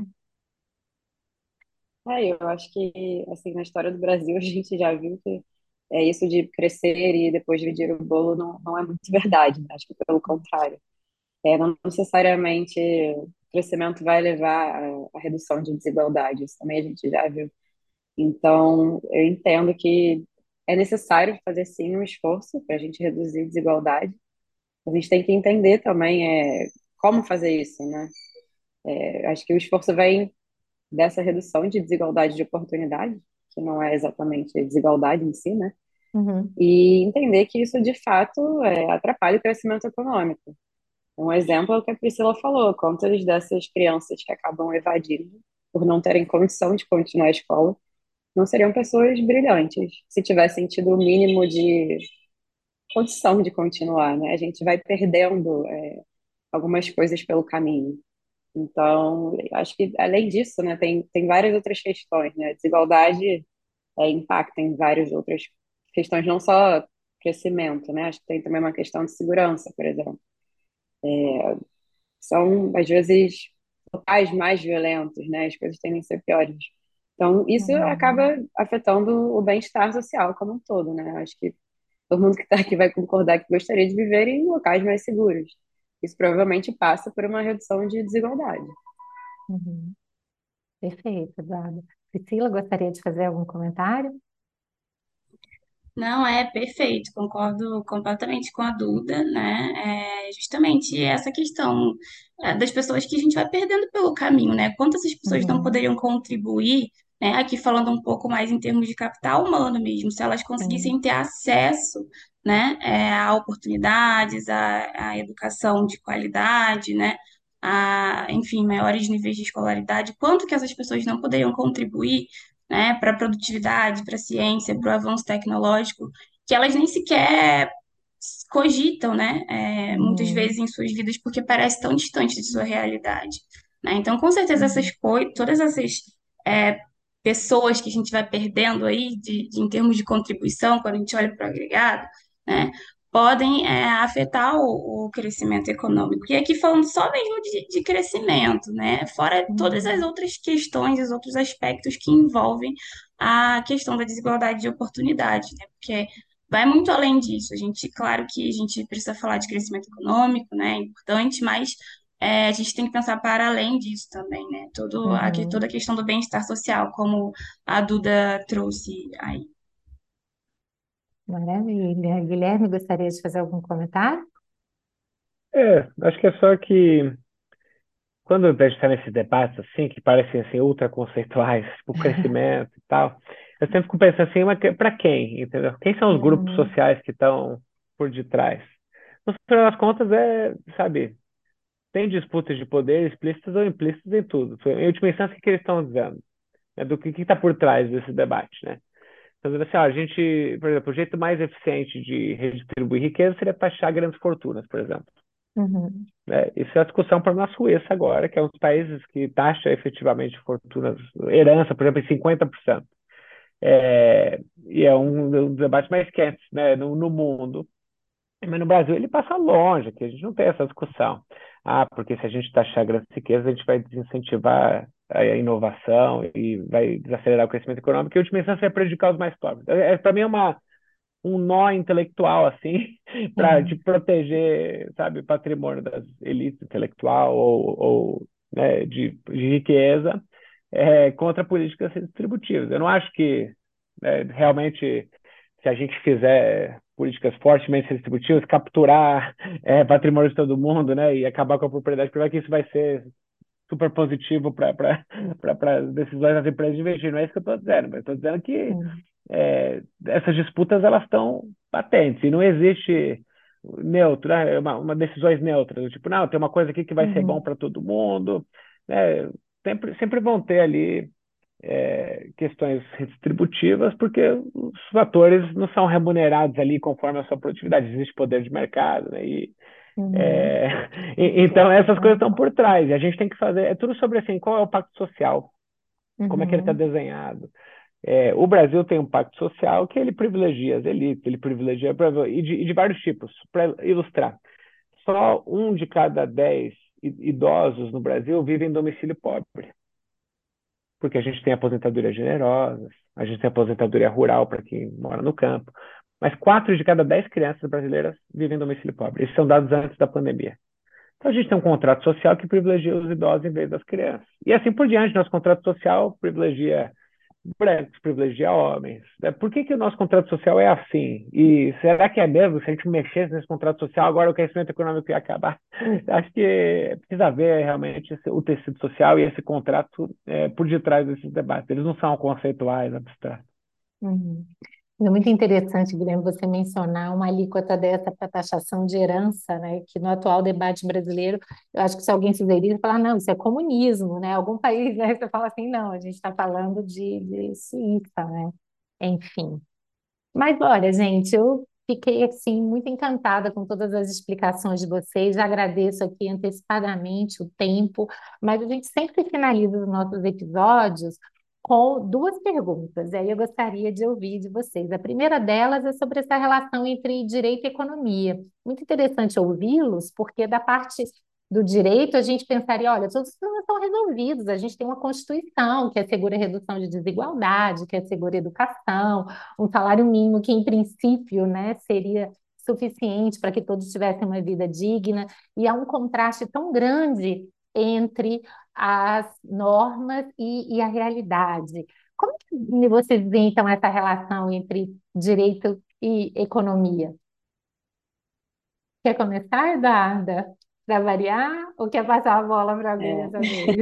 É, eu acho que, assim, na história do Brasil, a gente já viu que é isso de crescer e depois dividir o bolo não, não é muito verdade, né? Acho que pelo contrário. É, não necessariamente o crescimento vai levar à, à redução de desigualdade, isso também a gente já viu. Então, eu entendo que é necessário fazer, sim, um esforço para a gente reduzir desigualdade. A gente tem que entender também é, como fazer isso, né? É, acho que o esforço vem dessa redução de desigualdade de oportunidade, que não é exatamente desigualdade em si, né? Uhum, E entender que isso, de fato, é, atrapalha o crescimento econômico. Um exemplo é o que a Priscila falou, quantas dessas crianças que acabam evadindo por não terem condição de continuar a escola não seriam pessoas brilhantes se tivessem tido o mínimo de condição de continuar, né? A gente vai perdendo é, algumas coisas pelo caminho. Então, acho que além disso, né, tem, tem várias outras questões, né? A desigualdade é, impacta em várias outras questões, não só crescimento, né? Acho que tem também uma questão de segurança, por exemplo. São, às vezes, locais mais violentos, né? As coisas tendem a ser piores. Então, isso uhum, acaba afetando o bem-estar social como um todo, né? Acho que todo mundo que está aqui vai concordar que gostaria de viver em locais mais seguros. Isso provavelmente passa por uma redução de desigualdade. uhum. Perfeito, Eduardo. Priscila, gostaria de fazer algum comentário? Não, é perfeito, concordo completamente com a Duda, né? É justamente essa questão é, das pessoas que a gente vai perdendo pelo caminho, né? Quantas essas pessoas não Uhum, poderiam contribuir, né? Aqui falando um pouco mais em termos de capital humano mesmo, se elas sim. conseguissem ter acesso, né, é, a oportunidades, a, a educação de qualidade, né? A, enfim, maiores níveis de escolaridade, quanto que essas pessoas não poderiam contribuir, né, para a produtividade, para a ciência, para o avanço tecnológico, que elas nem sequer cogitam, né, é, muitas vezes Uhum, em suas vidas, porque parece tão distante de sua realidade, né? Então, com certeza, essas uhum, coisas, todas essas é, pessoas que a gente vai perdendo aí, de, de- em termos de contribuição, quando a gente olha para o agregado, né, podem é, afetar o, o crescimento econômico. E aqui falando só mesmo de, de crescimento, né? Fora todas as uhum, outras questões, os outros aspectos que envolvem a questão da desigualdade de oportunidade, né? Porque vai muito além disso. A gente, claro que a gente precisa falar de crescimento econômico, né? É importante, mas é, a gente tem que pensar para além disso também, né? Todo, a, que- uhum. toda a questão do bem-estar social, como a Duda trouxe aí. Maravilha. Guilherme, gostaria de fazer algum comentário? É, acho que é só que quando a gente está nesses debates assim, que parecem assim, ultra conceituais, tipo crescimento e tal, eu sempre fico pensando assim, mas para quem, entendeu? Quem são os grupos Uhum, sociais que estão por detrás? No final das contas, é, sabe, tem disputas de poder explícitas ou implícitas em tudo. Em última instância, o que que eles estão dizendo? Né? Do que está por trás desse debate, né? Então, dizendo assim, ó, a gente, por exemplo, o jeito mais eficiente de redistribuir riqueza seria taxar grandes fortunas, por exemplo. uhum, Né? Isso é a discussão para a Suíça agora, que é um dos países que taxa efetivamente fortunas, herança, por exemplo, em cinquenta por cento. É, e é um dos debates mais quentes, né, no, no mundo. Mas no Brasil ele passa longe, que a gente não tem essa discussão. Ah, porque se a gente taxar grandes riquezas, a gente vai desincentivar a inovação e vai desacelerar o crescimento econômico, e a última instância é prejudicar os mais pobres. É, é, para mim é uma, um nó intelectual, assim, para te uhum, proteger, sabe, patrimônio das elites intelectual ou, ou né, de, de riqueza, é, contra políticas redistributivas. Eu não acho que né, realmente, se a gente fizer políticas fortemente redistributivas, capturar é, patrimônio de todo mundo, né, e acabar com a propriedade privada, que isso vai ser super positivo para as decisões das empresas de investir. Não é isso que eu estou dizendo, mas estou dizendo que uhum, é, essas disputas elas estão patentes e não existe neutro, né? uma, uma decisões neutras, tipo, não, tem uma coisa aqui que vai ser bom uhum, para todo mundo, né? Sempre, sempre vão ter ali é, questões redistributivas, porque os atores não são remunerados ali conforme a sua produtividade, existe poder de mercado, né? E, uhum, é, e- então essas coisas estão por trás, e a gente tem que fazer, é tudo sobre assim, qual é o pacto social, como é que ele está uhum, desenhado. É, o Brasil tem um pacto social que ele privilegia as elites, ele privilegia e de, e de vários tipos. Para ilustrar, só um de cada dez idosos no Brasil vive em domicílio pobre, porque a gente tem aposentadoria generosa, a gente tem aposentadoria rural para quem mora no campo, mas quatro de cada dez crianças brasileiras vivem em domicílio pobre. Esses são dados antes da pandemia. Então a gente tem um contrato social que privilegia os idosos em vez das crianças. E assim por diante, nosso contrato social privilegia brancos, privilegia homens. Né? Por que, que o nosso contrato social é assim? E será que é mesmo? Se a gente mexesse nesse contrato social, agora o crescimento econômico ia acabar? Acho que precisa ver realmente esse, o tecido social e esse contrato é, por detrás desses debates. Eles não são conceituais, abstratos. uhum. É muito interessante, Guilherme, você mencionar uma alíquota dessa para taxação de herança, né? Que no atual debate brasileiro, eu acho que se alguém fizer isso, falar, não, isso é comunismo, né? Algum país, né? Você fala assim, não, a gente está falando de, de Suíça, né? Enfim. Mas olha, gente, eu fiquei assim muito encantada com todas as explicações de vocês. Já agradeço aqui antecipadamente o tempo, mas a gente sempre finaliza os nossos episódios com duas perguntas. E aí eu gostaria de ouvir de vocês. A primeira delas é sobre essa relação entre direito e economia. Muito interessante ouvi-los, porque da parte do direito a gente pensaria, olha, todos os problemas estão resolvidos. A gente tem uma Constituição que assegura a redução de desigualdade, que assegura educação, um salário mínimo que, em princípio, né, seria suficiente para que todos tivessem uma vida digna, e há um contraste tão grande entre as normas e, e a realidade. Como que vocês veem, então, essa relação entre direito e economia? Quer começar, Eduarda? Para variar? Ou quer passar a bola para mim É, dessa vez?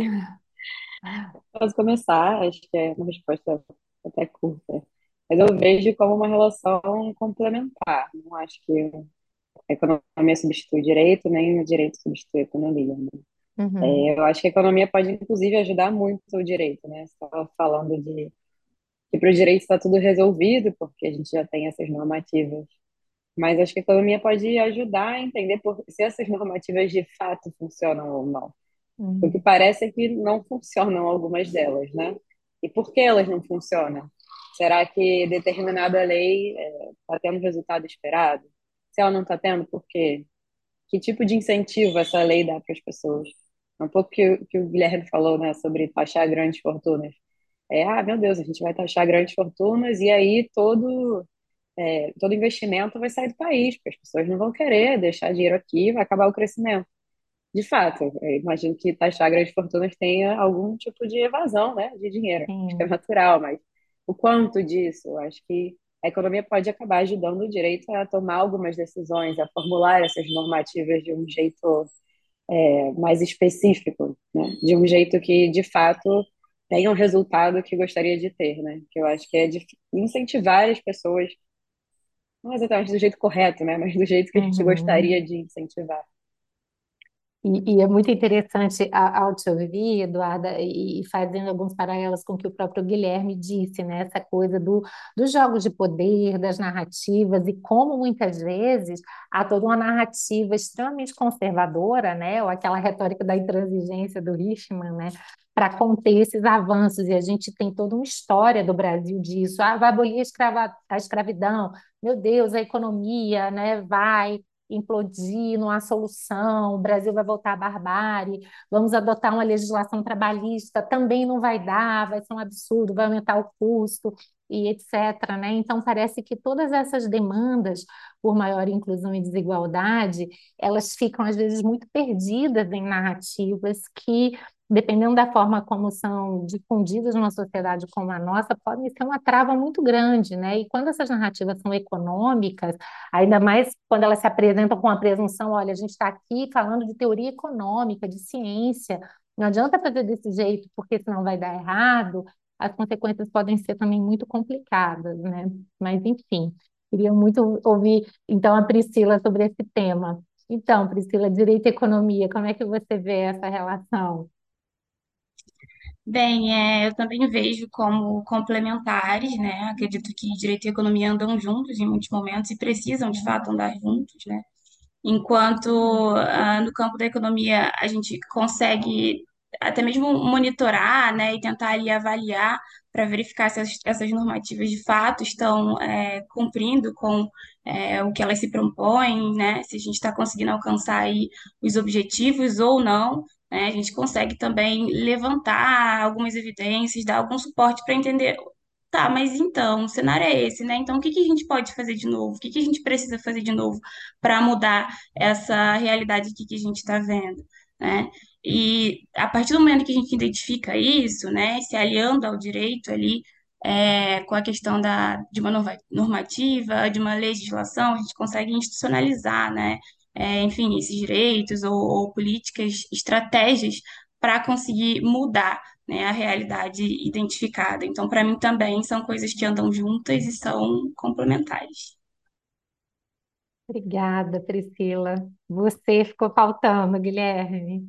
posso começar, acho que é uma resposta até curta. Mas eu vejo como uma relação complementar. Não acho que a economia substitui o direito, nem o direito substitui a economia, né? Uhum, Eu acho que a economia pode, inclusive, ajudar muito o direito, né? Você estava falando de que para o direito está tudo resolvido, porque a gente já tem essas normativas. Mas acho que a economia pode ajudar a entender por, se essas normativas de fato funcionam ou não. O que uhum, parece é que não funcionam algumas delas, né? E por que elas não funcionam? Será que determinada lei está tendo o resultado esperado? Se ela não está tendo, por quê? Que tipo de incentivo essa lei dá para as pessoas? É um pouco que, o- que o Guilherme falou, né, sobre taxar grandes fortunas. É, ah, meu Deus, a gente vai taxar grandes fortunas e aí todo, é, todo investimento vai sair do país, porque as pessoas não vão querer deixar dinheiro aqui, vai acabar o crescimento. De fato, eu imagino que taxar grandes fortunas tenha algum tipo de evasão, né, de dinheiro. Acho que é sim. natural, mas o quanto disso? Eu acho que a economia pode acabar ajudando o direito a tomar algumas decisões, a formular essas normativas de um jeito é, mais específico, né? De um jeito que, de fato, tenha um resultado que gostaria de ter, né? Que eu acho que é de incentivar as pessoas, não exatamente do jeito correto, né? Mas do jeito que a gente Uhum. gostaria de incentivar. E, e é muito interessante a- ao te ouvir, Eduarda, e, e fazendo alguns paralelos com o que o próprio Guilherme disse, né? Essa coisa do, dos jogos de poder, das narrativas, e como muitas vezes há toda uma narrativa extremamente conservadora, né? Ou aquela retórica da intransigência do Richman, né? Para conter esses avanços, e a gente tem toda uma história do Brasil disso. Ah, vai abolir a escrava- a escravidão, meu Deus, a economia, né? Vai implodir, não há solução, o Brasil vai voltar à barbárie, vamos adotar uma legislação trabalhista, também não vai dar, vai ser um absurdo, vai aumentar o custo e etcétera, né? Então parece que todas essas demandas por maior inclusão e desigualdade, elas ficam às vezes muito perdidas em narrativas que, dependendo da forma como são difundidas numa sociedade como a nossa, podem ser uma trava muito grande, né? E quando essas narrativas são econômicas, ainda mais quando elas se apresentam com a presunção, olha, a gente está aqui falando de teoria econômica, de ciência, não adianta fazer desse jeito, porque senão vai dar errado, as consequências podem ser também muito complicadas, né? Mas, enfim, queria muito ouvir, então, a Priscila sobre esse tema. Então, Priscila, direito e economia, como é que você vê essa relação? Bem, é, eu também vejo como complementares, né? Acredito que direito e economia andam juntos em muitos momentos e precisam, de fato, andar juntos, né? Enquanto ah, no campo da economia a gente consegue até mesmo monitorar, né, e tentar ali avaliar para verificar se essas, essas normativas de fato estão é, cumprindo com é, o que elas se propõem, né, se a gente está conseguindo alcançar aí os objetivos ou não, né, a gente consegue também levantar algumas evidências, dar algum suporte para entender. Tá, mas então, o cenário é esse, né? Então, o que que a gente pode fazer de novo? O que que a gente precisa fazer de novo para mudar essa realidade aqui que a gente está vendo, né? E a partir do momento que a gente identifica isso, né, se aliando ao direito ali, é, com a questão da, de uma norma- normativa, de uma legislação, a gente consegue institucionalizar, né, é, enfim, esses direitos ou, ou políticas, estratégias para conseguir mudar, né, a realidade identificada. Então, para mim também são coisas que andam juntas e são complementares. Obrigada, Priscila. Você ficou faltando, Guilherme.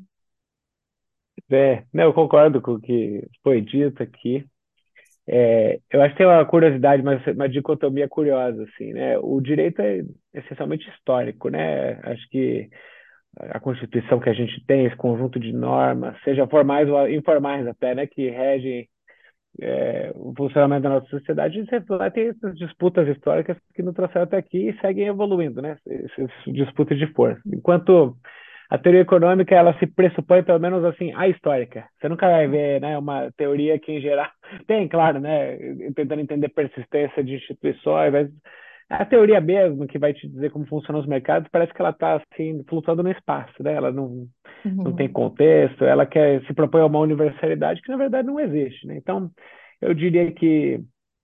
É, não, eu concordo com o que foi dito aqui. É, eu acho que tem uma curiosidade, mas uma dicotomia curiosa, assim, né? O direito é essencialmente histórico, né? Acho que a Constituição que a gente tem, esse conjunto de normas, seja formais ou informais até, né, que regem é, o funcionamento da nossa sociedade, isso reflete essas disputas históricas que nos trouxeram até aqui e seguem evoluindo, né? Essas disputas de força. Enquanto a teoria econômica, ela se pressupõe, pelo menos assim, a histórica. Você nunca vai ver, né, uma teoria que, em geral, tem, claro, né, tentando entender persistência de instituições, mas a teoria mesmo, que vai te dizer como funcionam os mercados, parece que ela está, assim, flutuando no espaço, né? Ela não, não tem Uhum. contexto, ela quer se propõe a uma universalidade que, na verdade, não existe, né? Então, eu diria que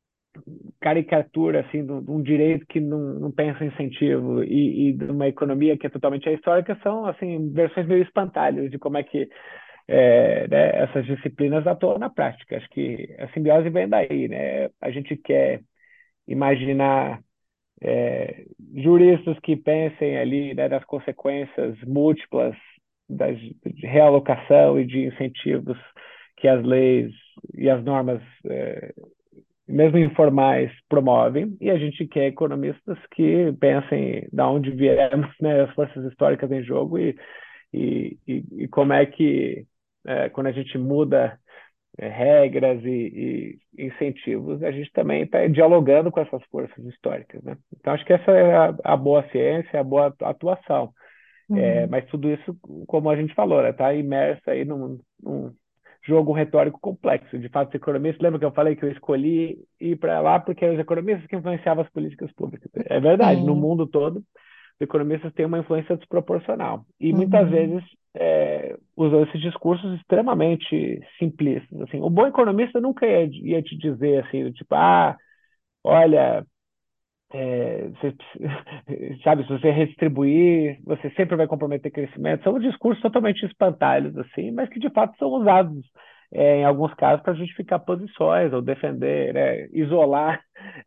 caricatura assim de um de um direito que não, não pensa em incentivo e, e de uma economia que é totalmente histórica são assim versões meio espantalhas de como é que é, né, essas disciplinas atuam na prática. Acho que a simbiose vem daí, né? A gente quer imaginar é, juristas que pensem ali, né, nas consequências múltiplas das, de realocação e de incentivos que as leis e as normas é, mesmo informais, promovem, e a gente quer economistas que pensem de onde viemos, né, as forças históricas em jogo e, e, e, e como é que, é, quando a gente muda é, regras e, e, incentivos, a gente também está dialogando com essas forças históricas, né? Então, acho que essa é a, a boa ciência, a boa atuação. É, Uhum. mas tudo isso, como a gente falou, está imerso aí num, num jogo retórico complexo. De fato, os economistas, lembra que eu falei que eu escolhi ir para lá porque eram os economistas que influenciavam as políticas públicas? É verdade, no Sim. mundo todo, os economistas têm uma influência desproporcional. E muitas Uhum. vezes é, usam esses discursos extremamente simplistas. Assim, o bom economista nunca ia, ia te dizer assim, tipo, ah, olha, é, você, sabe, se você redistribuir, você sempre vai comprometer crescimento. São discursos totalmente espantalhos, assim, mas que de fato são usados, é, em alguns casos, para justificar posições ou defender, né, isolar,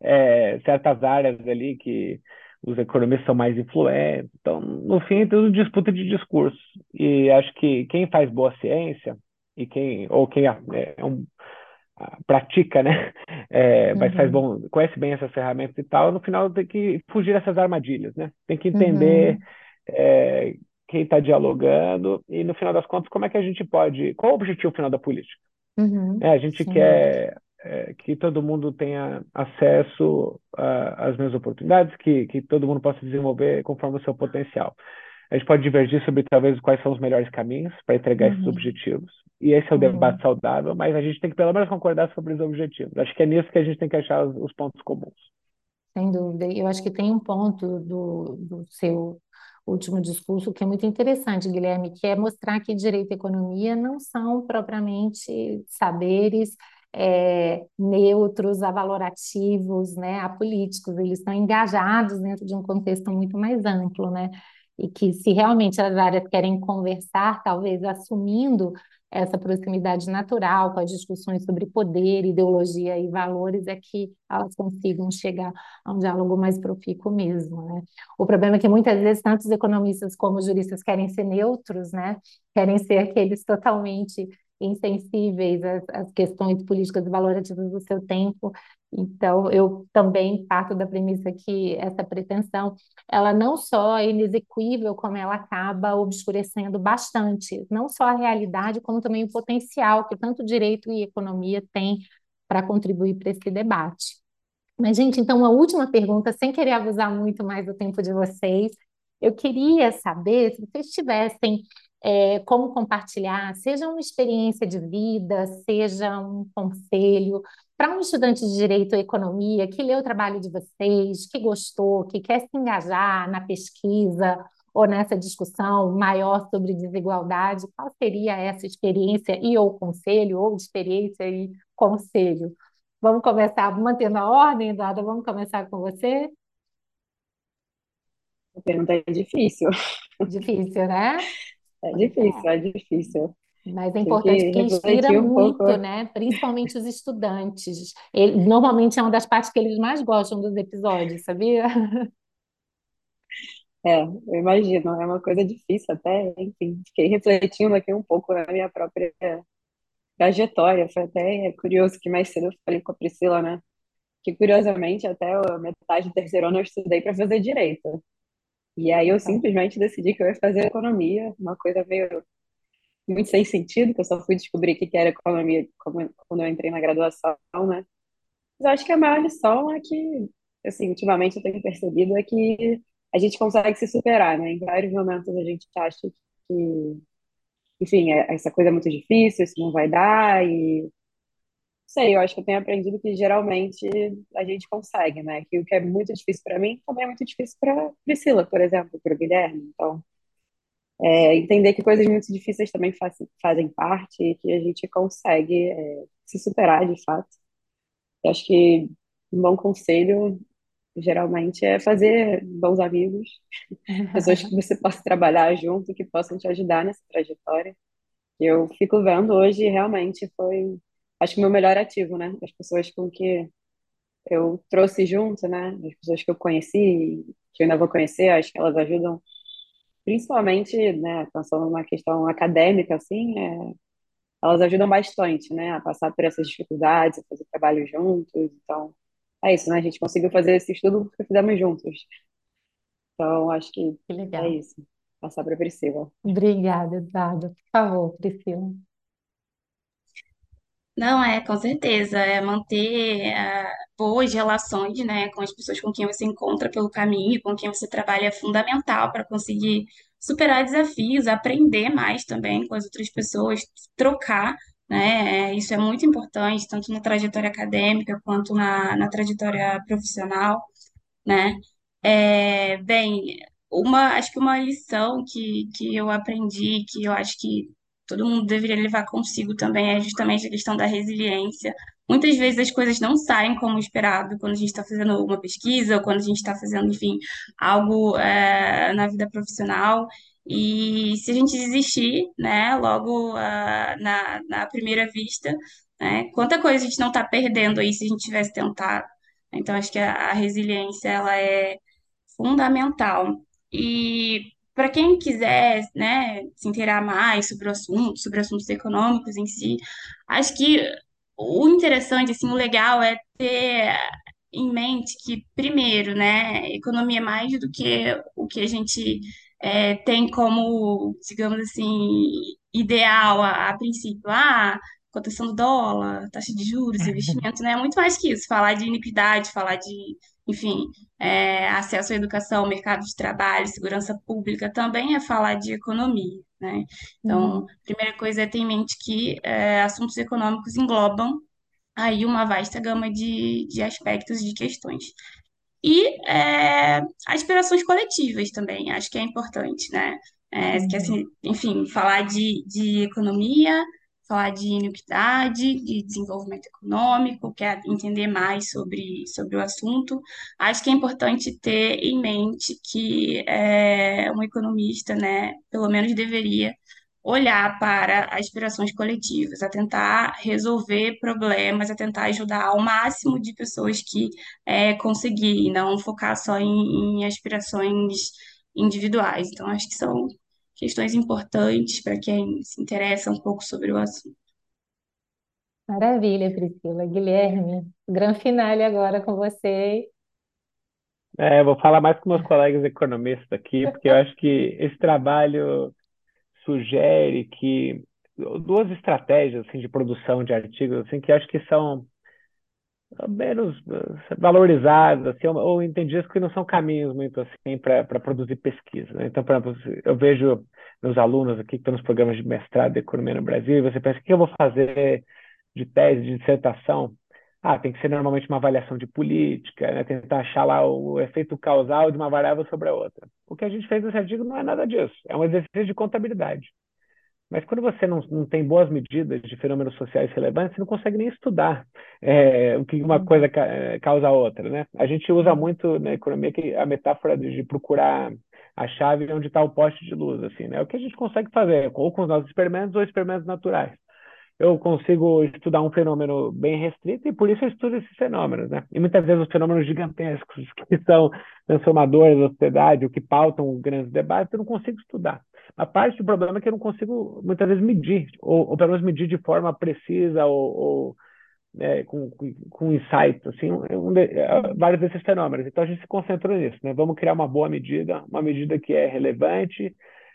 é, certas áreas ali que os economistas são mais influentes. Então, no fim, é tudo disputa de discurso. E acho que quem faz boa ciência e quem ou quem é é um pratica, né? É, mas faz Uhum, bom, conhece bem essas ferramentas e tal, no final tem que fugir dessas armadilhas, né? Tem que entender, uhum, é, quem está dialogando e, no final das contas, como é que a gente pode. Qual o objetivo final da política? uhum, É, a gente sem dúvida. quer, é, que todo mundo tenha acesso a- às mesmas oportunidades, que, que todo mundo possa desenvolver conforme o seu potencial. A gente pode divergir sobre talvez quais são os melhores caminhos para entregar esses Uhum, objetivos. E esse é o debate uhum. saudável, mas a gente tem que pelo menos concordar sobre os objetivos. Acho que é nisso que a gente tem que achar os, os pontos comuns. Sem dúvida. Eu acho que tem um ponto do, do seu último discurso que é muito interessante, Guilherme, que é mostrar que direito e economia não são propriamente saberes é, neutros, avalorativos, né, apolíticos. Eles estão engajados dentro de um contexto muito mais amplo, né? E que se realmente as áreas querem conversar, talvez assumindo essa proximidade natural com as discussões sobre poder, ideologia e valores, é que elas consigam chegar a um diálogo mais profícuo mesmo, né? O problema é que muitas vezes tanto os economistas como os juristas querem ser neutros, né? Querem ser aqueles totalmente insensíveis às, às questões políticas e valorativas do seu tempo. Então, eu também parto da premissa que essa pretensão, ela não só é inexequível, como ela acaba obscurecendo bastante, não só a realidade, como também o potencial que tanto direito e economia têm para contribuir para esse debate. Mas, gente, então, uma última pergunta, sem querer abusar muito mais do tempo de vocês. Eu queria saber se vocês tivessem é, como compartilhar, seja uma experiência de vida, seja um conselho, para um estudante de Direito ou Economia que leu o trabalho de vocês, que gostou, que quer se engajar na pesquisa ou nessa discussão maior sobre desigualdade, qual seria essa experiência e ou conselho, ou experiência e conselho? Vamos começar mantendo a ordem, Eduardo? Vamos começar com você? A pergunta é difícil. Difícil, né? É Pois difícil, é. é difícil. Mas é Tive importante que porque inspira refletir um pouco. muito, né? Principalmente os estudantes. Ele, normalmente é uma das partes que eles mais gostam dos episódios, sabia? É, eu imagino, é uma coisa difícil até, enfim. Fiquei refletindo aqui um pouco na minha própria trajetória. Foi até curioso que mais cedo eu falei com a Priscila, né? Que curiosamente, até a metade do terceiro ano eu estudei para fazer direito. E aí eu Então, simplesmente decidi que eu ia fazer economia, uma coisa meio muito sem sentido, que eu só fui descobrir o que que era economia como- quando eu entrei na graduação, né? Mas eu acho que a maior lição é que, assim, ultimamente eu tenho percebido é que a gente consegue se superar, né? Em vários momentos a gente acha que, enfim, é- essa coisa é muito difícil, isso não vai dar, e sei, eu acho que eu tenho aprendido que geralmente a gente consegue, né? Que o que é muito difícil para mim também é muito difícil para Priscila, por exemplo, para o Guilherme. Então, é, entender que coisas muito difíceis também faz, fazem parte e que a gente consegue, é, se superar de fato. Eu acho que um bom conselho geralmente é fazer bons amigos, pessoas que você possa trabalhar junto, que possam te ajudar nessa trajetória. Eu fico vendo hoje, realmente foi, acho que o meu melhor ativo, né? As pessoas com que eu trouxe junto, né? As pessoas que eu conheci, que eu ainda vou conhecer, acho que elas ajudam, principalmente, né? Pensando numa questão acadêmica, assim, é, elas ajudam bastante, né? A passar por essas dificuldades, a fazer trabalho juntos. Então, é isso, né? A gente conseguiu fazer esse estudo porque fizemos juntos. Então, acho que que é legal. isso. Passar para a Priscila. Obrigada, Eduardo. Por favor, Priscila. Não, é, com certeza, é manter ah, boas relações, né, com as pessoas com quem você encontra pelo caminho, com quem você trabalha é fundamental para conseguir superar desafios, aprender mais também com as outras pessoas, trocar, né, é, isso é muito importante, tanto na trajetória acadêmica quanto na, na trajetória profissional, né. É, bem, uma, acho que uma lição que, que eu aprendi, que eu acho que todo mundo deveria levar consigo também, é justamente a questão da resiliência, muitas vezes as coisas não saem como esperado quando a gente está fazendo uma pesquisa ou quando a gente está fazendo, enfim, algo é, na vida profissional. E se a gente desistir, né, logo ah, na, na primeira vista, né, quanta coisa a gente não está perdendo aí se a gente tivesse tentado. Então, acho que a, a resiliência, ela é fundamental. E para quem quiser, né, se inteirar mais sobre o assunto, sobre assuntos econômicos em si, acho que o interessante, assim, o legal é ter em mente que, primeiro, né, economia é mais do que o que a gente é, tem como, digamos assim, ideal a, a princípio. Ah, cotação do dólar, taxa de juros, investimento, né? É muito mais que isso. Falar de iniquidade, falar de, enfim, é, acesso à educação, mercado de trabalho, segurança pública, também é falar de economia, né? Então, Uhum. a primeira coisa é ter em mente que é, assuntos econômicos englobam aí uma vasta gama de, de aspectos e de questões. E é, aspirações coletivas também, acho que é importante, né? É, que, Uhum. assim, enfim, falar de, de economia, falar de inequidade, de desenvolvimento econômico, quer entender mais sobre, sobre o assunto. Acho que é importante ter em mente que é, um economista, né, pelo menos deveria olhar para aspirações coletivas, a tentar resolver problemas, a tentar ajudar ao máximo de pessoas que é, conseguir, e não focar só em, em aspirações individuais. Então, acho que são questões importantes para quem se interessa um pouco sobre o assunto. Maravilha, Priscila. Guilherme, grande finale agora com você. É, vou falar mais com meus colegas economistas aqui, porque eu acho que esse trabalho sugere que duas estratégias assim, de produção de artigos assim, que eu acho que são menos eh, valorizadas, assim, ou, ou entendidas que não são caminhos muito assim para produzir pesquisa, né? Então, por exemplo, eu vejo meus alunos aqui que estão nos programas de mestrado de economia no Brasil, e você pensa, o que eu vou fazer de tese, de dissertação? Ah, tem que ser normalmente uma avaliação de política, né? Tentar achar lá o efeito causal de uma variável sobre a outra. O que a gente fez nesse artigo não é nada disso, é um exercício de contabilidade. Mas quando você não, não tem boas medidas de fenômenos sociais relevantes, você não consegue nem estudar é, o que uma coisa Uhum. ca eh, causa a outra, né? A gente usa Uhum. muito na economia que a metáfora de, de procurar a chave onde está o poste de luz, assim, né? O que a gente consegue fazer, ou com os nossos experimentos ou experimentos naturais. Eu consigo estudar um fenômeno bem restrito e por isso eu estudo esses fenômenos, né? E muitas vezes os fenômenos gigantescos que são transformadores da sociedade, o que pautam grandes debates, eu não consigo estudar. A parte do problema é que eu não consigo muitas vezes medir, ou, ou pelo menos medir de forma precisa ou, ou é, com, com, com insight, assim, um de, vários desses fenômenos. Então a gente se concentrou nisso, né? Vamos criar uma boa medida, uma medida que é relevante,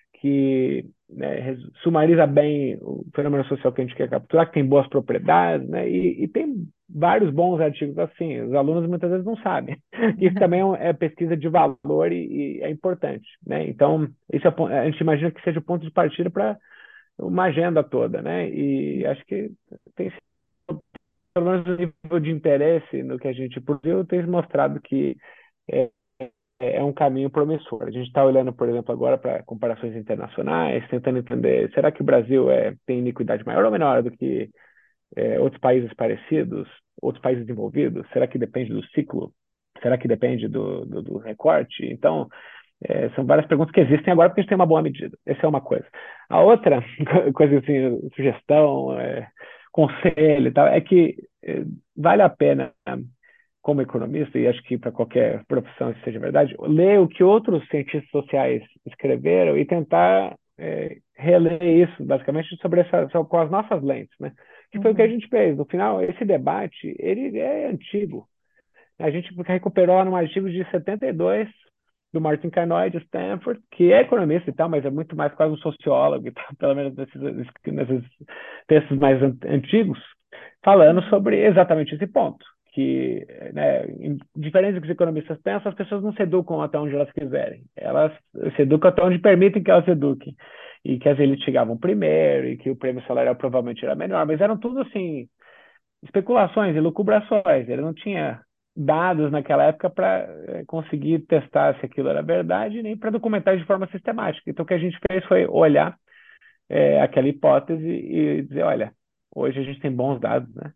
que né, sumariza bem o fenômeno social que a gente quer capturar, que tem boas propriedades, né? E, e tem vários bons artigos assim. Os alunos muitas vezes não sabem. Isso também é pesquisa de valor e, e é importante, né? Então, isso é, a gente imagina que seja o ponto de partida para uma agenda toda, né? E acho que tem pelo menos o nível de interesse no que a gente produziu tem mostrado que é, é um caminho promissor. A gente está olhando, por exemplo, agora para comparações internacionais, tentando entender, será que o Brasil é, tem iniquidade maior ou menor do que é, outros países parecidos, outros países desenvolvidos? Será que depende do ciclo? Será que depende do, do, do recorte? Então, é, são várias perguntas que existem agora porque a gente tem uma boa medida. Essa é uma coisa. A outra coisa, assim, sugestão, é, conselho e tal, é que é, vale a pena como economista, e acho que para qualquer profissão isso seja verdade, ler o que outros cientistas sociais escreveram e tentar é, reler isso, basicamente, sobre essa, com as nossas lentes, né? Que foi o que a Uhum. gente fez. No final, esse debate, ele é antigo. A gente recuperou num artigo de setenta e dois do Martin Carnoy, de Stanford, que é economista e tal, mas é muito mais quase um sociólogo, e tal, pelo menos nesses, nesses textos mais antigos, falando Uhum. sobre exatamente esse ponto. Que, né, diferente do que os economistas pensam, as pessoas não se educam até onde elas quiserem. Elas se educam até onde permitem que elas se eduquem. E que as elites chegavam primeiro, e que o prêmio salarial provavelmente era menor, mas eram tudo assim, especulações e lucubrações. Ele não tinha dados naquela época para é, conseguir testar se aquilo era verdade, nem para documentar de forma sistemática. Então, o que a gente fez foi olhar é, aquela hipótese e dizer: olha, hoje a gente tem bons dados, né?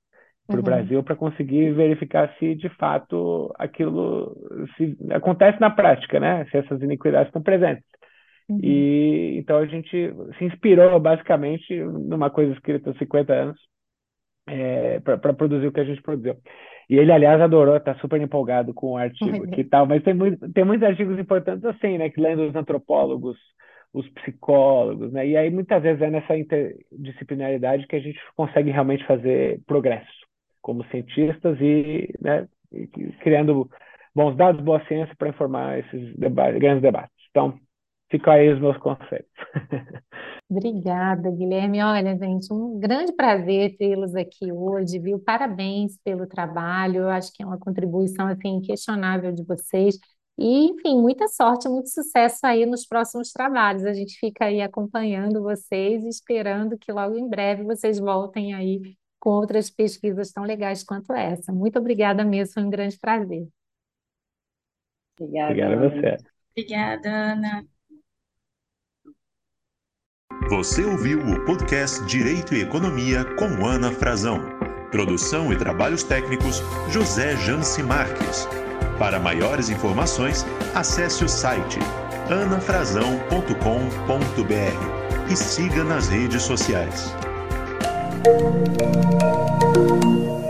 para o Uhum. Brasil para conseguir verificar se de fato aquilo se acontece na prática, né? Se essas iniquidades estão presentes. Uhum. E então a gente se inspirou basicamente numa coisa escrita há cinquenta anos é, para produzir o que a gente produziu. E ele, aliás, adorou, está super empolgado com o artigo aqui e Olha. tal, mas tem, muito, tem muitos artigos importantes assim, né? Que lendo os antropólogos, os psicólogos, né? E aí muitas vezes é nessa interdisciplinaridade que a gente consegue realmente fazer progresso como cientistas e, né, e criando bons dados, boa ciência para informar esses debates, grandes debates. Então, ficam aí os meus conselhos. Obrigada, Guilherme. Olha, gente, um grande prazer tê-los aqui hoje, viu? Parabéns pelo trabalho. Eu acho que é uma contribuição assim inquestionável de vocês. E, enfim, muita sorte, muito sucesso aí nos próximos trabalhos. A gente fica aí acompanhando vocês e esperando que logo em breve vocês voltem aí com outras pesquisas tão legais quanto essa. Muito obrigada mesmo, foi um grande prazer. Obrigada, Obrigado a Ana. você. Obrigada, Ana. Você ouviu o podcast Direito e Economia com Ana Frazão. Produção e trabalhos técnicos, José Janci Marques. Para maiores informações, acesse o site ana frazão ponto com ponto b r e siga nas redes sociais.